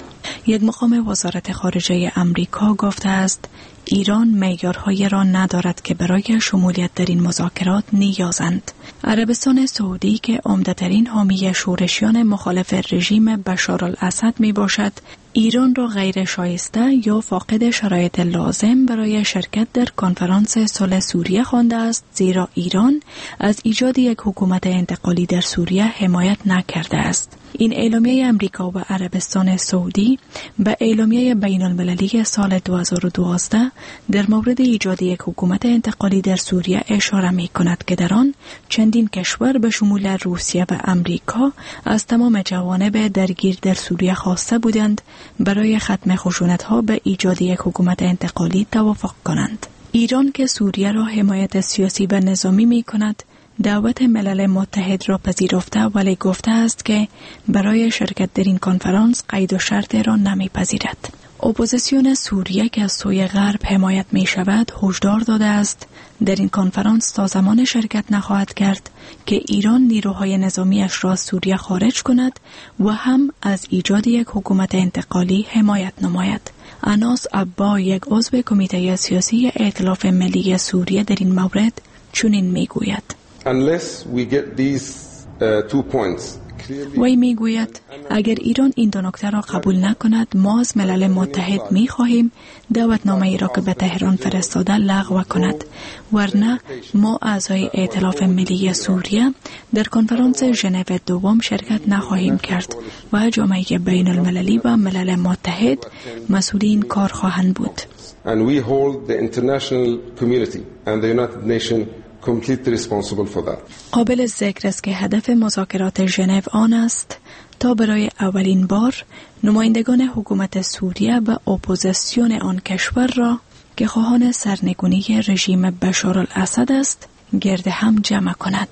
یک مقام وزارت خارجه امریکا گفته است ایران معیارهایی را ندارد که برای شمولیت در این مذاکرات نیازند. عربستان سعودی که عمده‌ترین حامی شورشیان مخالف رژیم بشارالاسد می باشد، ایران را غیر شایسته یا فاقد شرایط لازم برای شرکت در کنفرانس صلح سوریه خوانده است، زیرا ایران از ایجاد یک حکومت انتقالی در سوریه حمایت نکرده است. این اعلامیه امریکا و عربستان سعودی به اعلامیه بین المللی سال دو هزار و دوازده در مورد ایجاد یک حکومت انتقالی در سوریه اشاره می کند که در آن چندین کشور به شمول روسیه و امریکا از تمام جوانب درگیر در سوریه خواسته بودند برای ختم خشونت‌ها به ایجاد یک حکومت انتقالی توافق کنند. ایران که سوریه را حمایت سیاسی و نظامی می کند، دعوت ملل متحد را پذیرفته ولی گفته است که برای شرکت در این کنفرانس قید و شرط را نمیپذیرد. اپوزیسیون سوریه که از سوی غرب حمایت می شود هشدار داده است در این کنفرانس تا زمان شرکت نخواهد کرد که ایران نیروهای نظامیش را از سوریه خارج کند و هم از ایجاد یک حکومت انتقالی حمایت نماید. اناس عبا، یک عضو کمیته سیاسی ائتلاف ملی سوریه، در این مورد چنین می گوید: وی می گوید اگر ایران این دو نکته را قبول نکند، ما از ملل متحد می خواهیم دعوتنامه ای را که به تهران فرستاده لغو کند، ورنه ما اعضای ائتلاف ملی سوریه در کنفرانس ژنو دوم شرکت نخواهیم کرد و جامعه بین المللی و ملل متحد مسئول این کار خواهند بود. And we hold the international community and the United Nations completely responsible for that. قابل ذکر است که هدف مذاکرات ژنو آن است تا برای اولین بار نمایندگان حکومت سوریه و اپوزیسیون آن کشور را که خواهان سرنگونی رژیم بشارالاسد است گرد هم جمع کند.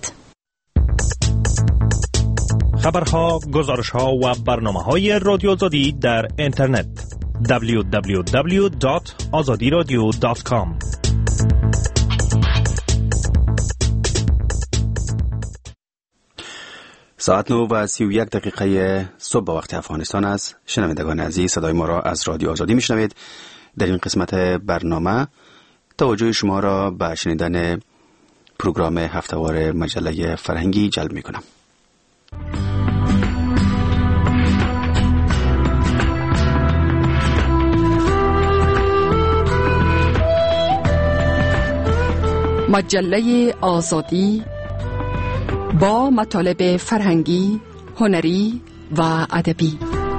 خبرها، گزارشها و برنامه‌های رادیو آزادی در اینترنت دبلیو دبلیو دبلیو دات آزادی رادیو دات کام. ساعت نو و سی و یک دقیقه صبح وقت افغانستان است. شنوندگان عزیز، صدای ما را از رادیو آزادی میشنوید. در این قسمت برنامه توجه شما را به شنیدن پروگرام هفته‌وار مجله فرهنگی جلب میکنم. مجله آزادی با مطالب فرهنگی، هنری و ادبی.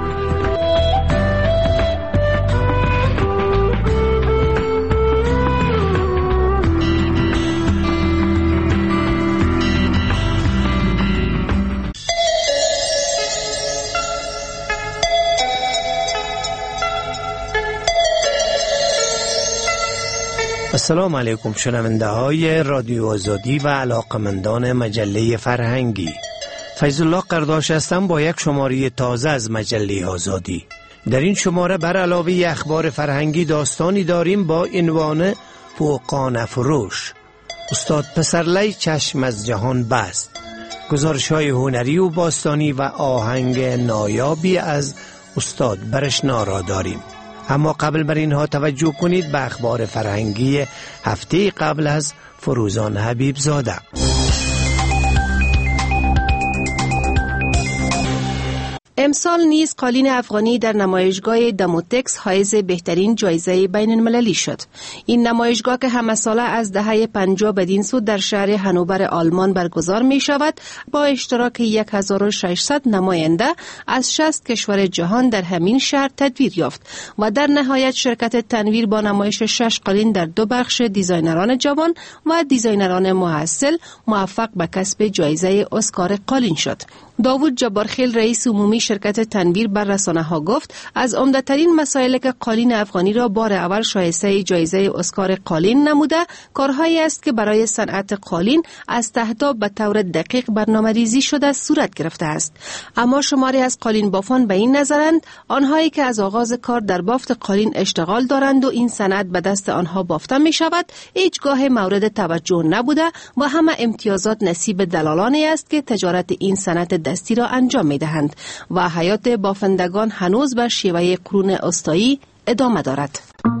السلام علیکم شنونده های رادیو آزادی و علاقمندان مجله فرهنگی. فیض الله قرداش هستم با یک شماره تازه از مجله آزادی. در این شماره بر علاوه اخبار فرهنگی داستانی داریم با عنوان فوقان فروش. استاد پسرلی چشم از جهان بست. گزارش های هنری و باستانی و آهنگ نایابی از استاد برشنا را داریم. اما قبل بر اینها توجه کنید به اخبار فرهنگی هفته قبل از فروزان حبیب زاده. امسال نیز قالین افغانی در نمایشگاه دموتکس حائز بهترین جایزه بین المللی شد. این نمایشگاه که همه ساله از دهه پنجاه بدین سو در شهر هنوبر آلمان برگزار می شود، با اشتراک هزار و ششصد نماینده از شصت کشور جهان در همین شهر تدویر یافت و در نهایت شرکت تنویر با نمایش شش قالین در دو بخش دیزاینران جوان و دیزاینران محصل موفق به کسب جایزه اسکار قالین شد. داوود جبارخیل رئیس عمومی شرکت تنویر بر رسانه ها گفت از عمده‌ترین مسائل که قالین افغانی را بار اول شایسته جایزه اسکار قالین نموده کارهایی است که برای صنعت قالین از تحت به طور دقیق برنامه‌ریزی شده صورت گرفته است. اما شماری از قالین بافان به این نظرند آنهایی که از آغاز کار در بافت قالین اشتغال دارند و این صنعت به دست آنها بافته می شود هیچگاه مورد توجه نبوده و همه امتیازات نصیب دلالانی است که تجارت این صنعت دستی را انجام می دهند و حیات بافندگان هنوز به شیوه قرون وسطایی ادامه دارد.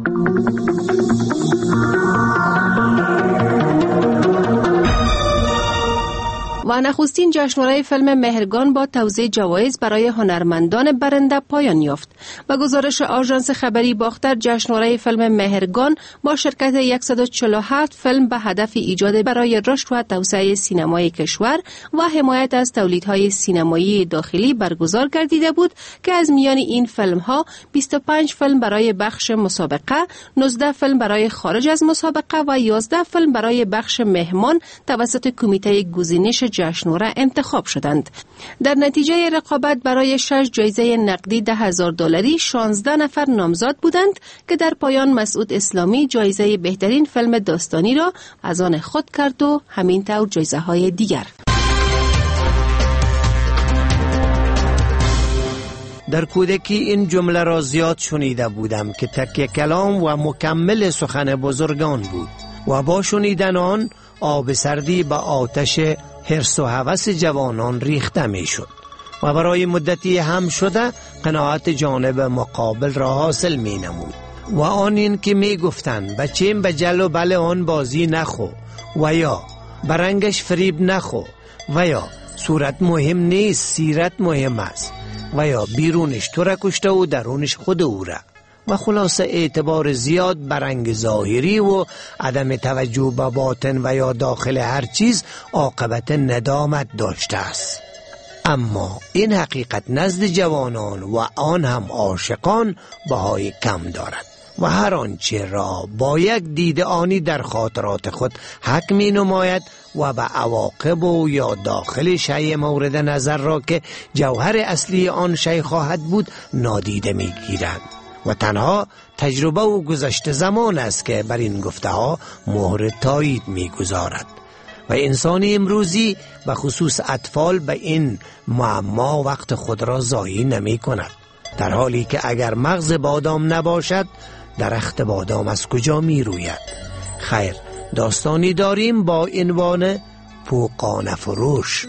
و نخستین جشنواره فیلم مهرگان با توزیع جوایز برای هنرمندان برنده پایان یافت. و گزارش آژانس خبری باختر، جشنواره فیلم مهرگان با شرکت صد و چهل و هفت فیلم به هدف ایجاد برای رشد و توسعه سینمای کشور و حمایت از تولیدهای سینمایی داخلی برگزار گردیده بود که از میان این فیلم‌ها بیست و پنج فیلم برای بخش مسابقه، نوزده فیلم برای خارج از مسابقه و یازده فیلم برای بخش مهمان توسط کمیته گزینش جشنواره انتخاب شدند. در نتیجه رقابت برای شش جایزه نقدی ده هزار دلاری شانزده نفر نامزد بودند که در پایان مسعود اسلامی جایزه بهترین فیلم داستانی را از آن خود کرد و همینطور جایزه های دیگر. در کودکی این جمله را زیاد شنیده بودم که تکیه کلام و مکمل سخن بزرگان بود و با شنیدن آن آب سردی به آتش حرص و هوس جوانان ریخته می شد و برای مدتی هم شده قناعت جانب مقابل را حاصل می نمود و آن این که می گفتند بچیم به جل و بل آن بازی نخو و یا برنگش فریب نخو و یا صورت مهم نیست سیرت مهم است و یا بیرونش تو را کشته و درونش خود او را. و خلاصه اعتبار زیاد برنگ ظاهری و عدم توجه به باطن و یا داخل هر چیز عاقبت ندامت داشته است. اما این حقیقت نزد جوانان و آن هم عاشقان بهای کم دارد و هر آنچه را با یک دید آنی در خاطرات خود حک می نماید و به عواقب و یا داخل شیء مورد نظر را که جوهر اصلی آن شیء خواهد بود نادیده می گیرند و تنها تجربه و گذشته زمان است که بر این گفته ها مهر تایید می گذارد و انسانی امروزی و خصوص اطفال به این معما وقت خود را ضایع نمی کند، در حالی که اگر مغز بادام نباشد درخت بادام از کجا می روید؟ خیر، داستانی داریم با عنوان پوقانه فروش.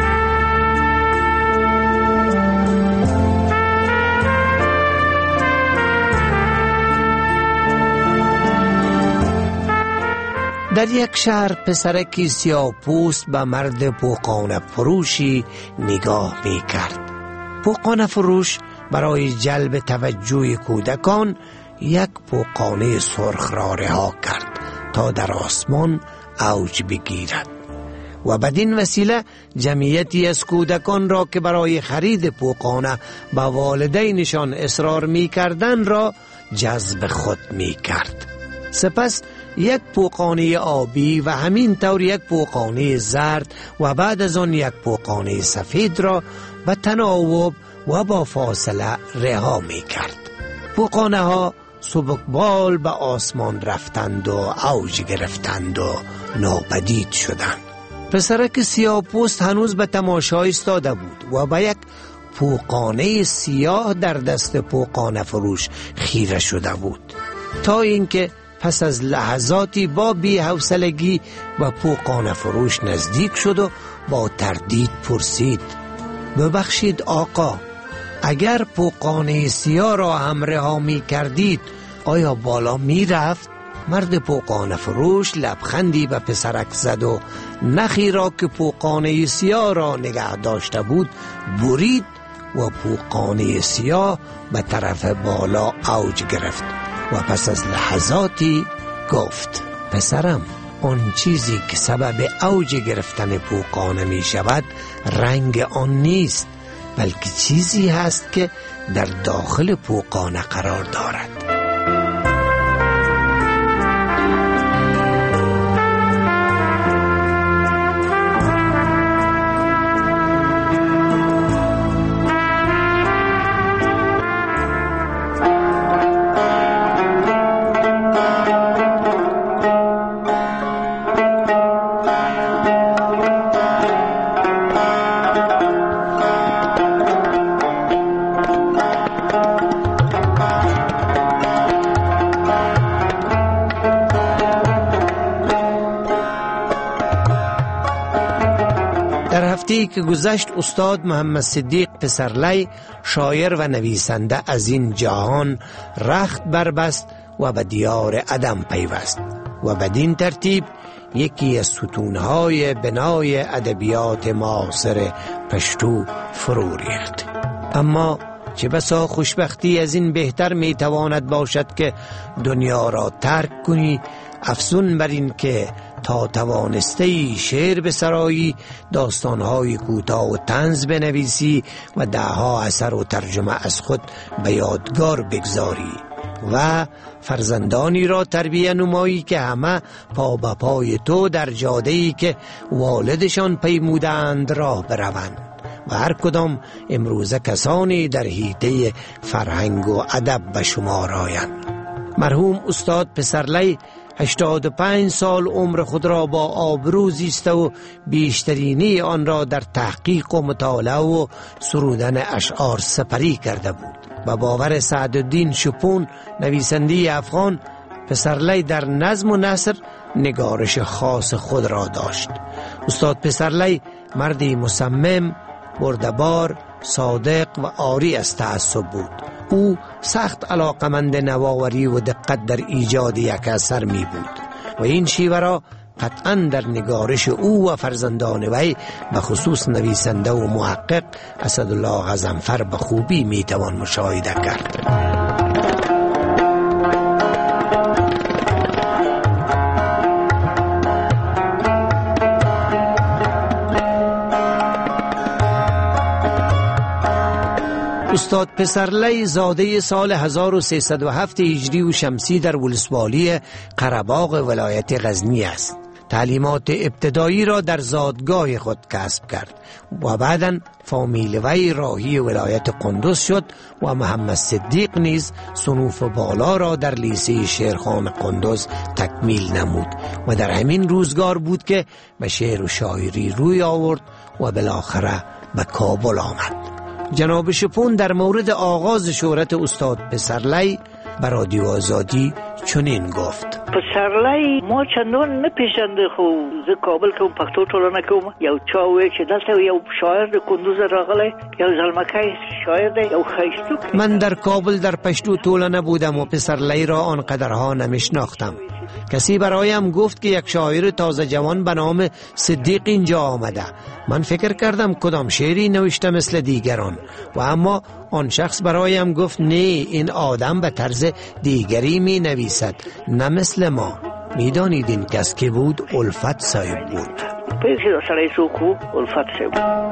در یک شهر پسرکی سیاه پوست به مرد پوقانه فروشی نگاه می کرد. پوقانه فروش برای جلب توجه کودکان یک پوقانه سرخ را رها کرد تا در آسمان اوج بگیرد و بدین وسیله جمعیتی از کودکان را که برای خرید پوقانه به والدینشان اصرار می کردن را جذب خود می کرد. سپس یک پوقانه آبی و همین طور یک پوقانه زرد و بعد از آن یک پوقانه سفید را به تناوب و با فاصله رها می کرد. پوقانه ها سبکبال به آسمان رفتند و اوج گرفتند و ناپدید شدند. پسرک سیاه پوست هنوز به تماشا ایستاده بود و به یک پوقانه سیاه در دست پوقانه فروش خیره شده بود تا اینکه پس از لحظاتی با بی حوصلگی و پوقانه فروش نزدیک شد و با تردید پرسید: ببخشید آقا، اگر پوقانه سیاه را هم رها می کردید آیا بالا می رفت؟ مرد پوقانه فروش لبخندی به پسرک زد و نخی را که پوقانه سیاه را نگه داشته بود برید و پوقانه سیاه به طرف بالا اوج گرفت و پس از لحظاتی گفت: پسرم، آن چیزی که سبب اوج گرفتن پوقانه می شود رنگ آن نیست، بلکه چیزی هست که در داخل پوقانه قرار دارد. در هفته‌ای که گذشت استاد محمد صدیق پسرلی شاعر و نویسنده از این جهان رخت بربست و به دیار عدم پیوست و بدین ترتیب یکی از ستونهای بنای ادبیات معاصر پشتو فرو ریخت. اما چه بسا خوشبختی از این بهتر می تواند باشد که دنیا را ترک کنی، افسون بر این که تا توانسته شعر بسرایی، داستانهای کوتاه و طنز بنویسی و دهها اثر و ترجمه از خود به یادگار بگذاری و فرزندانی را تربیه نمایی که همه پا به پای تو در جاده‌ای که والدشان پیمودند راه بروند و هر کدام امروزه کسانی در حیطه فرهنگ و ادب به شمار آیند. مرحوم استاد پسرلی هشتاد و پنج سال عمر خود را با آبرو زیسته و بیشترینی آن را در تحقیق و مطالعه و سرودن اشعار سپری کرده بود. با باور سعدالدین شپون نویسنده افغان، پسرلی در نظم و نثر نگارش خاص خود را داشت. استاد پسرلی مردی مصمم، بردبار، صادق و عاری از تعصب بود. او سخت علاقمند نوآوری و دقت در ایجاد یک اثر می بود و این شیوه را قطعا در نگارش او و فرزندان وی به خصوص نویسنده و محقق اسدالله غضنفر به خوبی می توان مشاهده کرد. استاد پسرلی زاده سال هزار و سیصد و هفت هجری و شمسی در ولسوالی قره‌باغ ولایت غزنی است. تعلیمات ابتدایی را در زادگاه خود کسب کرد و بعداً فامیل وی راهی ولایت قندوز شد و محمد صدیق نیز صنوف بالا را در لیسه شیرخان قندوز تکمیل نمود و در همین روزگار بود که به شعر و شاعری روی آورد و بالاخره به کابل آمد. جناب شپون در مورد آغاز شهرت استاد پسرلی به رادیو آزادی چنین گفت: پسرلی ما چندان نپیژنده، خو زه کابل کوم پښتو ټولنه کوم. یو چا وی چې دلته یو شاعر د کندوز راغلی، یو زلمکی شاعر دی، یو ښایستوک. من در کابل در پشتو ټولنه بودم و پسرلی را آنقدرها نمیشناختم. کسی برایم گفت که یک شاعر تازه جوان به نام صدیق اینجا آمده. من فکر کردم کدام شعری نوشته مثل دیگران و اما آن شخص برایم گفت نه، این آدم به طرز دیگری می نویسد، نه مثل ما. میدانید این کس که بود؟ الفت صاحب بود. پیشی دا سرائی سوکو الفت صاحب.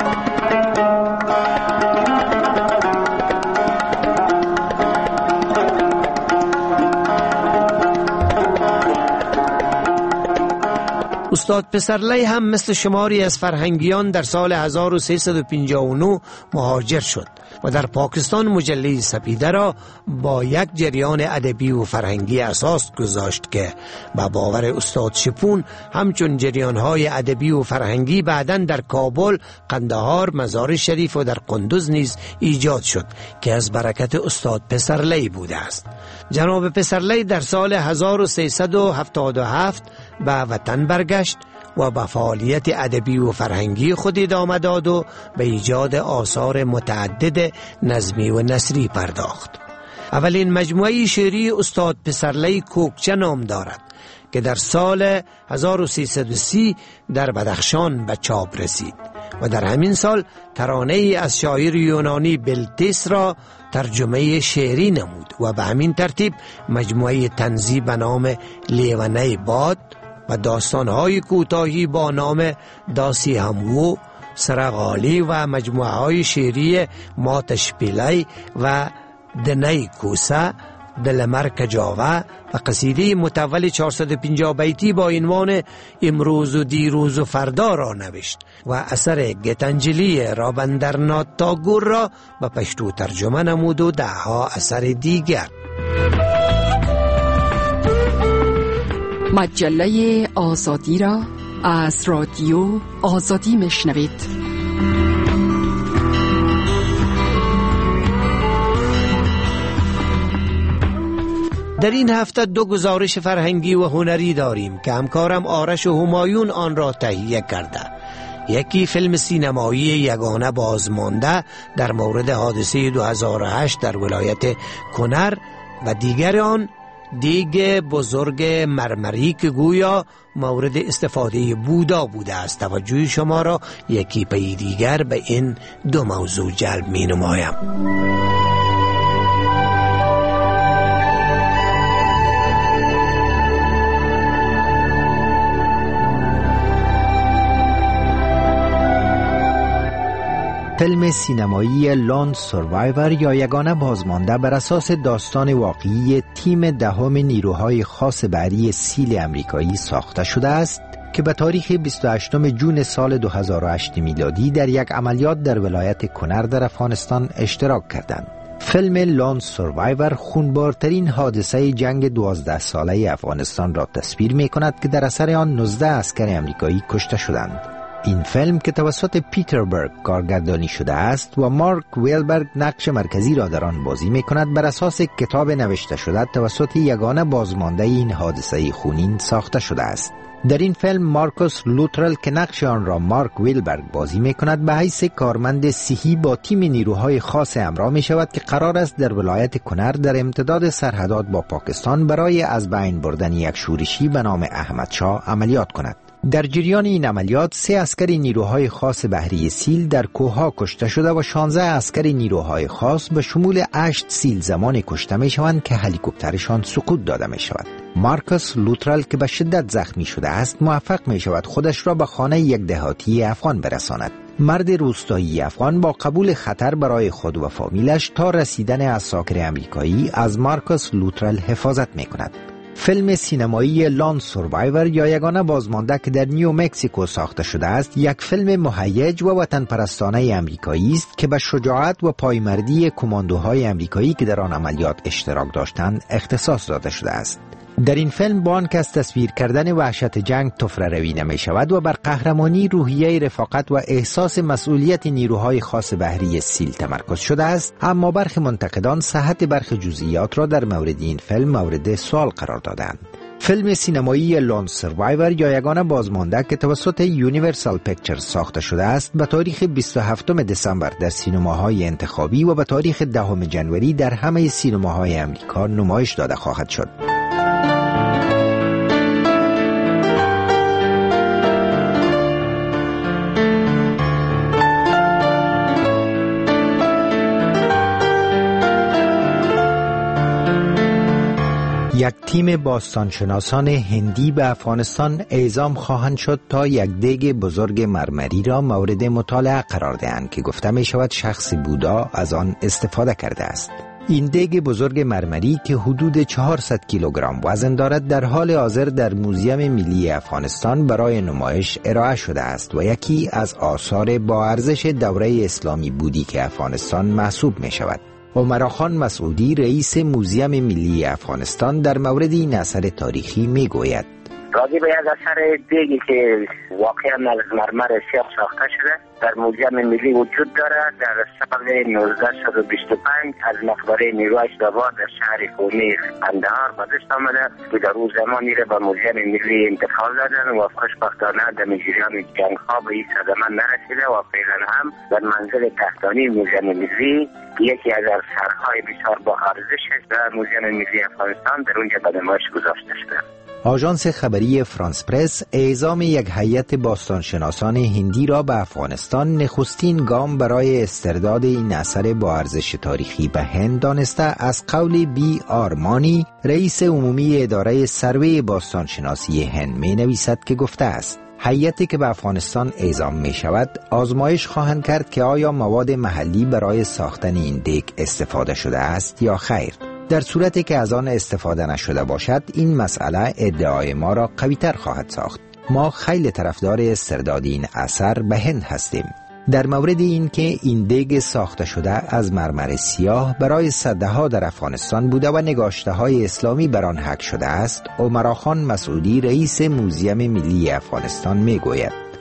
استاد پسرلی هم مثل شماری از فرهنگیان در سال هزار و سیصد و پنجاه و نه مهاجر شد و در پاکستان مجله سپیده را با یک جریان ادبی و فرهنگی اساس گذاشت که با باور استاد شپون همچون جریانهای ادبی و فرهنگی بعداً در کابل، قندهار، مزار شریف و در قندوز نیز ایجاد شد که از برکت استاد پسرلی بوده است. جناب پسرلی در سال هزار و سیصد و هفتاد و هفت به وطن برگشت و به فعالیت ادبی و فرهنگی خود ادامه داد و به ایجاد آثار متعدد نظمی و نثری پرداخت. اولین مجموعه شعری استاد پسرلی کوکچه نام دارد که در سال هزار و سیصد و سی در بدخشان به چاپ رسید و در همین سال ترانه ای از شاعر یونانی بلتیس را ترجمه شعری نمود و به همین ترتیب مجموعه طنزی به نام لیوانه باد و داستانهای کوتاهی با نام داسی همو، سرغالی و مجموعه های شعری ماتش پیلی و دنی کوسه، دلمر کجاوه و قصیده متول چهارصد و پنجاه بیتی با عنوان امروز و دیروز و فردا را نوشت و اثر گتانجلی رابندرنات تاگور را به پشتو ترجمه نمود و دهها اثر دیگر. مجله آزادی را از رادیو آزادی میشنوید. در این هفته دو گزارش فرهنگی و هنری داریم که همکارم آرش و همایون آن را تهیه کرده. یکی فیلم سینمایی یگانه بازمانده در مورد حادثه دو هزار و هشت در ولایت کنر و دیگر آن دیگ بزرگ مرمری که گویا مورد استفاده بودا بوده است. توجه شما را یکی پی دیگر به این دو موضوع جلب می نمایم. فیلم سینمایی لون سروایور یا یگانه بازمانده بر اساس داستان واقعی تیم دهم نیروهای خاص بحری سیل امریکایی ساخته شده است که به تاریخ بیست و هشتم ژوئن سال دو هزار و هشت میلادی در یک عملیات در ولایت کنر در افغانستان اشتراک کردند. فیلم لون سروایور خونبارترین حادثه جنگ دوازده ساله افغانستان را تصویر می کند که در اثر آن نوزده عسکر امریکایی کشته شدند. این فیلم که توسط پیتر برگ کارگردانی شده است و مارک ویلبرگ نقش مرکزی را در آن بازی می کند، بر اساس کتاب نوشته شده توسط یگانه بازمانده این حادثه خونین ساخته شده است. در این فیلم مارکوس لوترل که نقش آن را مارک ویلبرگ بازی می کند به حیث کارمند صحی با تیم نیروهای خاص همراه می شود که قرار است در ولایت کنر در امتداد سرحدات با پاکستان برای از بین بردن یک شورشی به نام احمد شاه عملیات کند. در جریان این عملیات سه عسکر نیروهای خاص بحری سیل در کوهها کشته شده و شانزده عسکر نیروهای خاص به شمول هشت سیل زمان کشته می شوند که هلیکوپترشان سقوط داده می شود. مارکوس لوترل که به شدت زخمی شده است موفق می شود خودش را به خانه یک دهاتی افغان برساند. مرد روستایی افغان با قبول خطر برای خود و فامیلش تا رسیدن عساکر امریکایی از مارکوس لوترل حفاظت می کند. فیلم سینمایی لون سروایور یا یگانه بازمانده که در نیو مکزیکو ساخته شده است، یک فیلم مهیج و وطن پرستانه امریکایی است که به شجاعت و پایمردی کماندوهای امریکایی که در آن عملیات اشتراک داشتند اختصاص داده شده است. در این فیلم با آنکه از تصویر کردن وحشت جنگ طفره روی نمی شود و بر قهرمانی، روحیه رفاقت و احساس مسئولیت نیروهای خاص بحری سیل تمرکز شده است، اما برخی منتقدان صحت برخی جزئیات را در مورد این فیلم مورد سوال قرار دادند. فیلم سینمایی لون سروایور یا یگانه بازمانده که توسط یونیورسال پیکچرز ساخته شده است به تاریخ بیست و هفتم دسامبر در سینماهای انتخابی و به تاریخ دهم ژانویه در همه سینماهای امریکا نمایش داده خواهد شد. یک تیم باستانشناسان هندی به افغانستان اعزام خواهند شد تا یک دیگ بزرگ مرمری را مورد مطالعه قرار دهند که گفته می شود شخص بودا از آن استفاده کرده است. این دیگ بزرگ مرمری که حدود چهارصد کیلوگرم وزن دارد در حال حاضر در موزیم ملی افغانستان برای نمایش ارائه شده است و یکی از آثار با ارزش دوره اسلامی بودی که افغانستان محسوب می شود. عمرا خان مسعودی رئیس موزیم ملی افغانستان در مورد این اثر تاریخی می گوید: راجع به یک اثر دیگی که واقعا از مرمر سیاه ساخته شده در موزیم ملی وجود دارد. در سال نوزده صد و بیست و پنج از مقبره نیروی اسدآباد در شهر قومی قندهار به دست آمده که در اون زمان را به موزیم ملی انتقال دادن و خوشبختانه در جریان جنگ ها به این صدمه نرسیده و فعلا هم در منزل تحتانی موزیم ملی یکی از اثرهای بسیار با ارزش در موزیم ملی افغانستان در اونجا به نمایش گذاشته شده. آژانس خبری فرانس پرس اعزام یک هیئت باستانشناسان هندی را به افغانستان نخستین گام برای استرداد این اثر با ارزش تاریخی به هند دانسته از قول بی آرمانی رئیس عمومی اداره سروه باستانشناسی هند می نویسد که گفته است: هیئتی که به افغانستان اعزام می شود آزمایش خواهند کرد که آیا مواد محلی برای ساختن این دیگ استفاده شده است یا خیر. در صورتی که از آن استفاده نشده باشد این مسئله ادعای ما را قوی‌تر خواهد ساخت. ما خیلی طرفدار استرداد این اثر به هند هستیم. در مورد این که این دیگ ساخته شده از مرمر سیاه برای صدها در افغانستان بوده و نگاشته های اسلامی بر آن حک شده است، عمرا خان مسعودی رئیس موزیم ملی افغانستان می گوید: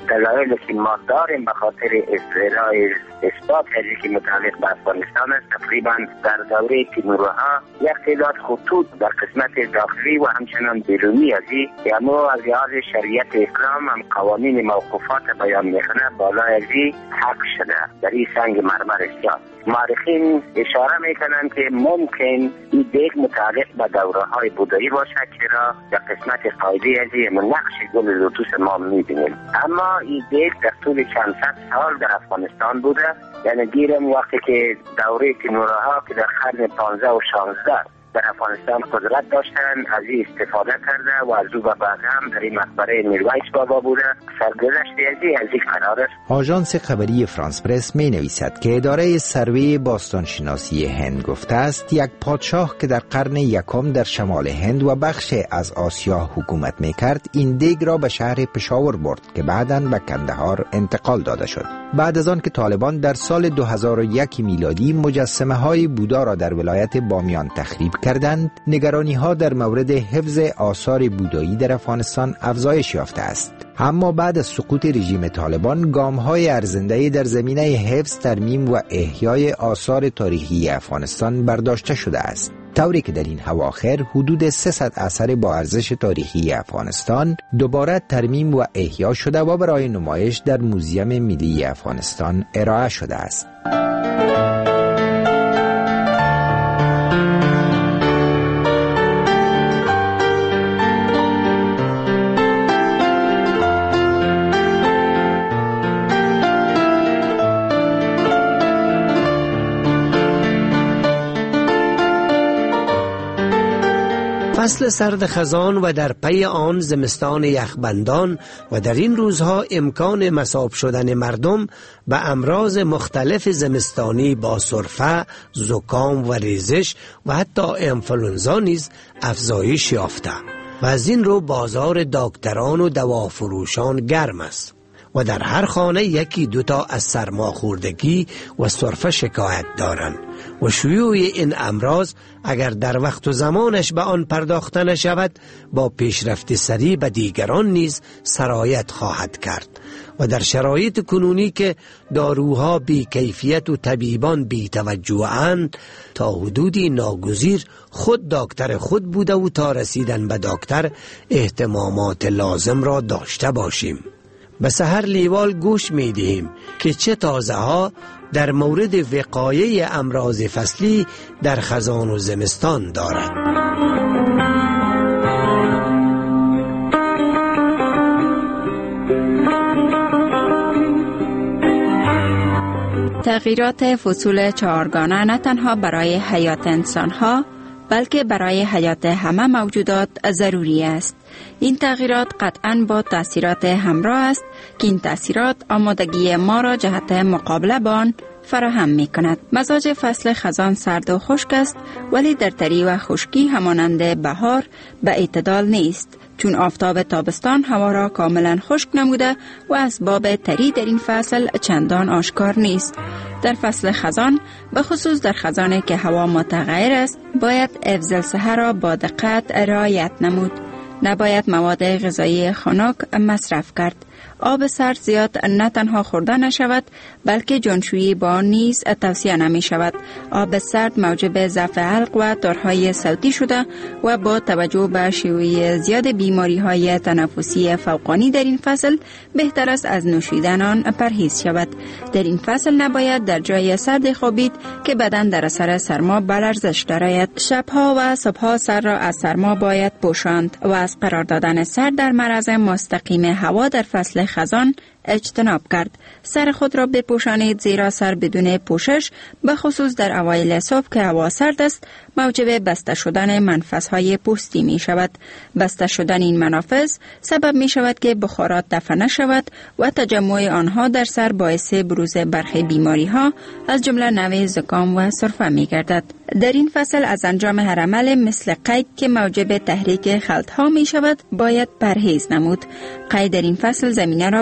دلایلی که ما داریم به خاطر ارائه اثبات هایی که متعلق به افغانستان است، تقریبا در دوره تیمورها یک تعداد خطوط در قسمت داخلی و همچنان بیرونی ازی که اما از لحاظ شریعت اسلام هم قوانین موقوفات بیان میکنه بالا ازی حق شده در این سنگ مرمر است. مورخین اشاره میکنند که ممکن این دیگ متعلق به دوره های بودایی باشد که را در قسمت قاعده ازی نقش گل لوتوس ما میبینیم. اما این دیگ در طول چند صد سال در افغانستان بوده، یعنی گیرم وقتی که دوره تیمورها که در قرن پانزده و شانزده در افغانستان قدرت داشتن از این استفاده کرده و از او به بعد هم در این مقبره میرویس بابا بوده سرگذشتی از این از این قرار است. آژانس خبری فرانس پرس می نویسد که اداره سروی باستانشناسی هند گفته است یک پادشاه که در قرن یکم در شمال هند و بخش از آسیا حکومت می کرد این دیگ را به شهر پشاور برد که بعداً به کندهار انتقال داده شد. بعد از آن که طالبان در سال دو هزار و یک میلادی مجسمه های بودا را در ولایت بامیان تخریب کردند، نگرانی ها در مورد حفظ آثار بودایی در افغانستان افزایش یافته است. اما بعد از سقوط رژیم طالبان گام های ارزنده در زمینه حفظ، ترمیم و احیای آثار تاریخی افغانستان برداشته شده است، طوری که در این اواخر حدود سیصد اثر با ارزش تاریخی افغانستان دوباره ترمیم و احیا شده و برای نمایش در موزیم ملی افغانستان ارائه شده است. فصل سرد خزان و در پی آن زمستان یخبندان و در این روزها امکان مصاب شدن مردم به امراض مختلف زمستانی با سرفه، زکام و ریزش و حتی انفلونزا نیز افزایش یافته و از این رو بازار دکتران و دوافروشان گرم است و در هر خانه یکی دوتا از سرماخوردگی و سرفه شکایت دارند و شیوع این امراض اگر در وقت و زمانش به آن پرداخته نشود با پیشرفت سریع به دیگران نیز سرایت خواهد کرد و در شرایط کنونی که داروها بی کیفیت و طبیبان بی توجه‌اند تا حدودی ناگزیر خود دکتر خود بوده و تا رسیدن به دکتر اهتمامات لازم را داشته باشیم. به سحر لیوال گوش می دهیم که چه تازه ها در مورد وقایه امراض فصلی در خزان و زمستان دارد. تغییرات فصول چهارگانه نه تنها برای حیات انسانها بلکه برای حیات همه موجودات ضروری است. این تغییرات قطعاً با تأثیرات همراه است که این تأثیرات آمادگی ما را جهت مقابله با آن فراهم می کند. مزاج فصل خزان سرد و خشک است ولی در تری و خشکی همانند بهار به اعتدال نیست، چون آفتاب تابستان هوا را کاملا خشک نموده و اسباب تری در این فصل چندان آشکار نیست. در فصل خزان به خصوص در خزانی که هوا متغیر است باید حفظ الصحه را با دقت رعایت نمود. نباید مواد غذایی خنک مصرف کرد. آب سرد زیاد نه تنها خورده نشود بلکه جانشویی با آن نیز توصیه نمی شود. آب سرد موجب ضعف حلق و تارهای صوتی شده و با توجه به شیوع زیاد بیماری های تنفسی فوقانی در این فصل بهتر است از نوشیدن آن پرهیز شود. در این فصل نباید در جای سرد خوابید که بدن در اثر سرما به لرزش درآید. شبها و صبحها سر را از سرما باید پوشاند و از قرار دادن سر در معرض مستقیم هوا در فصل خزان اجتناب کرد. سر خود را بپوشانید زیرا سر بدون پوشش به خصوص در اوایل صبح که هوا سرد است موجب بسته شدن منفذهای پوستی می شود. بسته شدن این منافذ سبب می شود که بخارات دفع نشود و تجمع آنها در سر باعث بروز برخی بیماری ها از جمله نوع زکام و سرفه می گردد. در این فصل از انجام هر عمل مثل قید که موجب تحریک خلط ها می شود باید پرهیز نمود. قید در این فصل زمینه را برای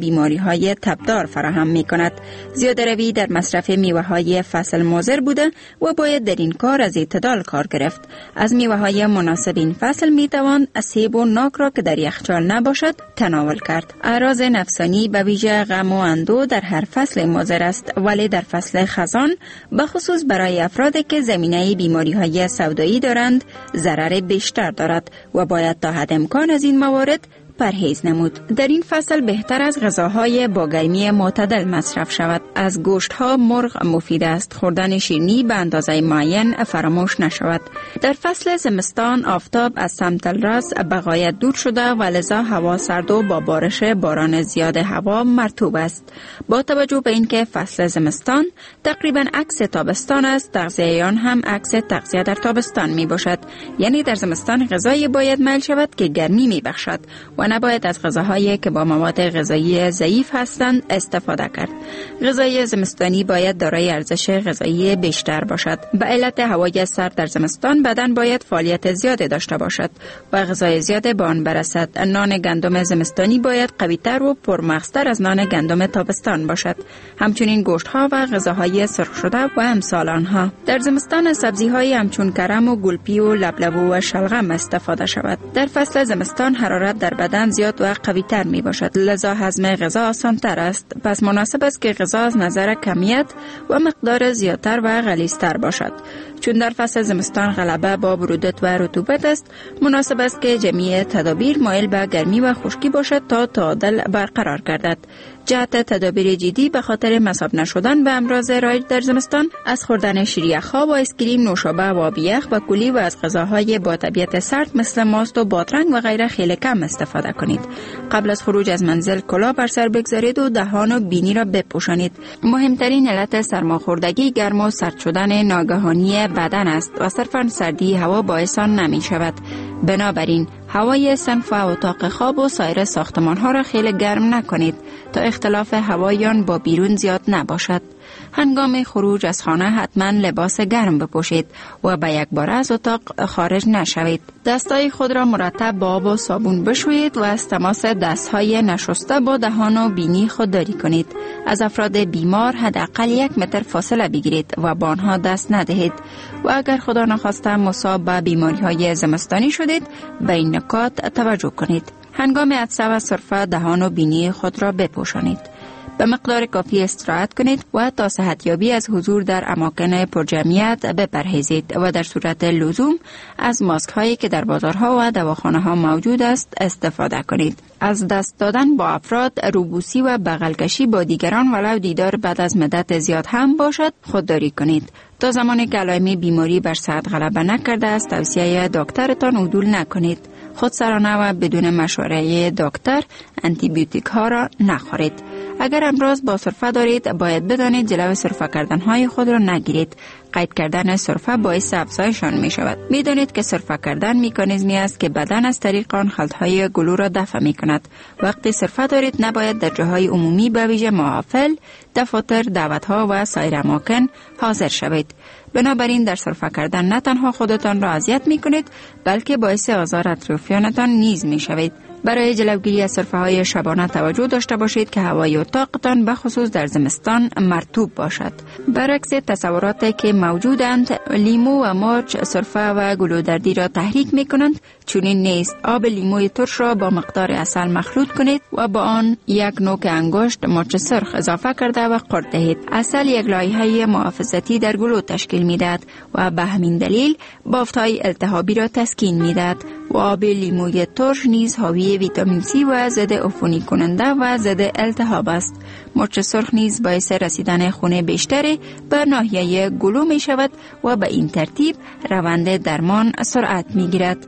بیماری های تبدار فراهم می کند. زیاده روی در مصرف میوه های فصل مضر بوده و باید در این کار از اعتدال کار گرفت. از میوه های مناسب این فصل می توان سیب و ناک را که در یخچال نباشد تناول کرد. اعراض نفسانی به ویژه غم و اندوه در هر فصل مضر است، ولی در فصل خزان به خصوص برای افرادی که زمینه بیماری های سودایی دارند ضرر بیشتر دارد و باید تا حد امکان از این موارد پرهیز نمود. در این فصل بهتر از غذاهای با گرمی معتدل مصرف شود. از گوشت‌ها مرغ مفید است. خوردن شیرینی به اندازه معین فراموش نشود. در فصل زمستان آفتاب از سمت راست به غایت دور شده و لذا هوا سرد و با بارش باران زیاد هوا مرطوب است. با توجه به اینکه فصل زمستان تقریبا عکس تابستان است، تغذیه آن هم عکس تغذیه در تابستان می باشد. یعنی در زمستان غذایی باید میل شود که گرمی می بخشد و نباید از غذاهایی که با مواد غذایی ضعیف هستند استفاده کرد. غذای زمستانی باید دارای ارزش غذایی بیشتر باشد. به علت هوای سرد در زمستان بدن باید فعالیت زیاد داشته باشد و غذای زیاد به آن برسد. نان گندم زمستانی باید قوی‌تر و پرمغزتر از نان گندم تابستان باشد. همچنین گوشت‌ها و غذاهای سرخ شده و امثال آنها. در زمستان از سبزی‌های همچون کرم و گلپی و لبلبو و شلغم استفاده شود. در فصل زمستان حرارت در بدن زیاد و قوی تر می باشد، لذا هضم غذا آسان تر است. پس مناسب است که غذا از نظر کمیت و مقدار زیادتر و غلیظتر باشد. چون در فصل زمستان غلبه با برودت و رطوبت است، مناسب است که جمیع تدابیر مایل به گرمی و خشکی باشد تا تعادل برقرار گردد. جهت تدابیر جدی به خاطر مصاب نشدن به امراض رایج در زمستان از خوردن شیریخ‌ها و اسکریم، نوشابه و آب یخ و کلی و از غذاهای با طبیعت سرد مثل ماست و بادرنگ و غیره خیلی کم استفاده کنید. قبل از خروج از منزل کلاه بر سر بگذارید و دهان و بینی را بپوشانید. مهمترین علت سرماخوردگی گرم و سرد شدن ناگهانی بدن است و صرفاً سردی هوا باعث آن نمی شود. بنابراین هوای صنف و اتاق خواب و سایر ساختمان ها را خیلی گرم نکنید تا اختلاف هوایان با بیرون زیاد نباشد. هنگام خروج از خانه حتما لباس گرم بپوشید و به یک بار از اتاق خارج نشوید. دستای خود را مرتب با آب و صابون بشویید و از تماس دستهای نشسته با دهان و بینی خودداری کنید. از افراد بیمار حداقل یک متر فاصله بگیرید و با آنها دست ندهید و اگر خدا نخواسته مصاب به بیماری‌های زمستانی شدید به این نکات توجه کنید. هنگام عطسه و سرفه دهان و بینی خود را بپوشانید. به مقدار کافی استراحت کنید و تا صحتیابی از حضور در اماکن پرجمعیت بپرهیزید و در صورت لزوم از ماسک هایی که در بازارها و دواخانه ها موجود است استفاده کنید. از دست دادن با افراد، روبوسی و بغلکشی با دیگران ولو دیدار بعد از مدت زیاد هم باشد خودداری کنید. تا زمانی که علائم بیماری بر صحت غلبه نکرده است توصیه دکترتان عدول نکنید. خودسرانه و بدون مشوره دکتر آنتی بیوتیک ها را نخورید. اگر امراض با سرفه دارید باید بدانید جلو سرفه کردن های خود را نگیرید. قید کردن سرفه باعث افزایشان می شود. می دانید که سرفه کردن مکانیزمی است که بدن از طریق آن خلطهای گلو را دفع می کند. وقتی سرفه دارید نباید در جاهای عمومی به ویژه محافل، دفاتر، دعوتها و سایر اماکن حاضر شوید. بنابراین در سرفه کردن نه تنها خودتان را اذیت می کنید بلکه باعث آزار اطرافیانتان نیز می شوید. برای جلوگیری از سرفه های شبانه توجه داشته باشید که هوای اتاقتان به خصوص در زمستان مرطوب باشد. برعکس تصوراتی که موجودند، لیمو و مارچ سرفه و گلودردی را تحریک می کنند. چنین نیست. آب لیموی ترش را با مقدار عسل مخلوط کنید و با آن یک نوک انگشت مارچ سرخ اضافه کرده و قرط دهید. عسل یک لایحه محافظتی در گلو تشکیل می دهد و به همین دلیل بافت‌های التهابی را تسکین می دهد و آب لیموی ترش نیز حاوی ویتامین سی و ضد عفونی کننده و ضد التهاب است. مرچ سرخ نیز باعث رسیدن خون بیشتری به ناحیه گلو می شود و به این ترتیب روند درمان سرعت می گیرد.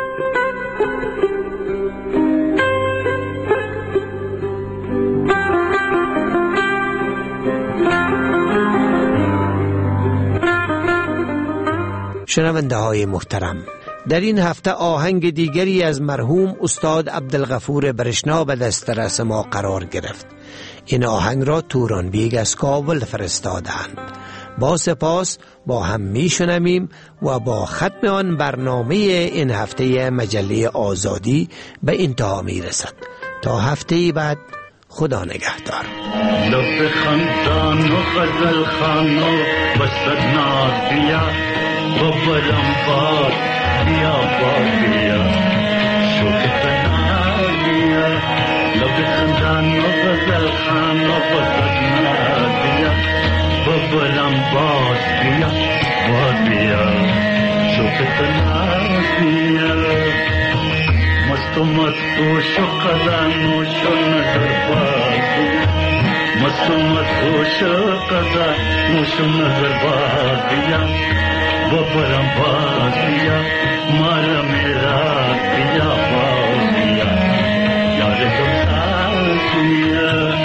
شنونده های محترم، در این هفته آهنگ دیگری از مرحوم استاد عبدالغفور برشنا به دسترس ما قرار گرفت. این آهنگ را توران بیگ از کابل فرستادند. با سپاس با هم می شنویم و با ختم آن برنامه این هفته مجله آزادی به انتها می رسد. تا هفته بعد خدا نگهدار. لب خندان و غزل خان و بسد ناز بیا ببرم باد بیا باد بیا شوق تنها بیا لب خندان و غزل خان و بسد ناز بیا ببرم باد بیا باد بیا شوق تنها بیا مستو مستو شقدان و شنگر باد مستو مستو شقدان و شنگر باد بیا ببرم باد بیا مارا میرا بیا باد بیا یار دم ساتیا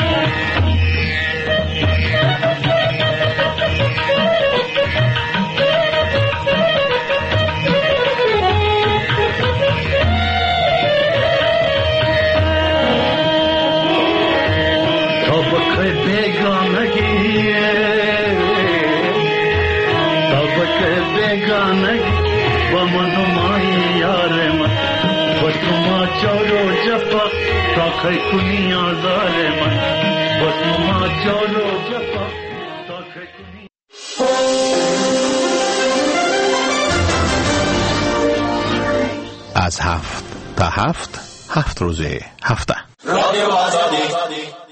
از هفت تا هفت هفت روزه هفته رادیو آزادی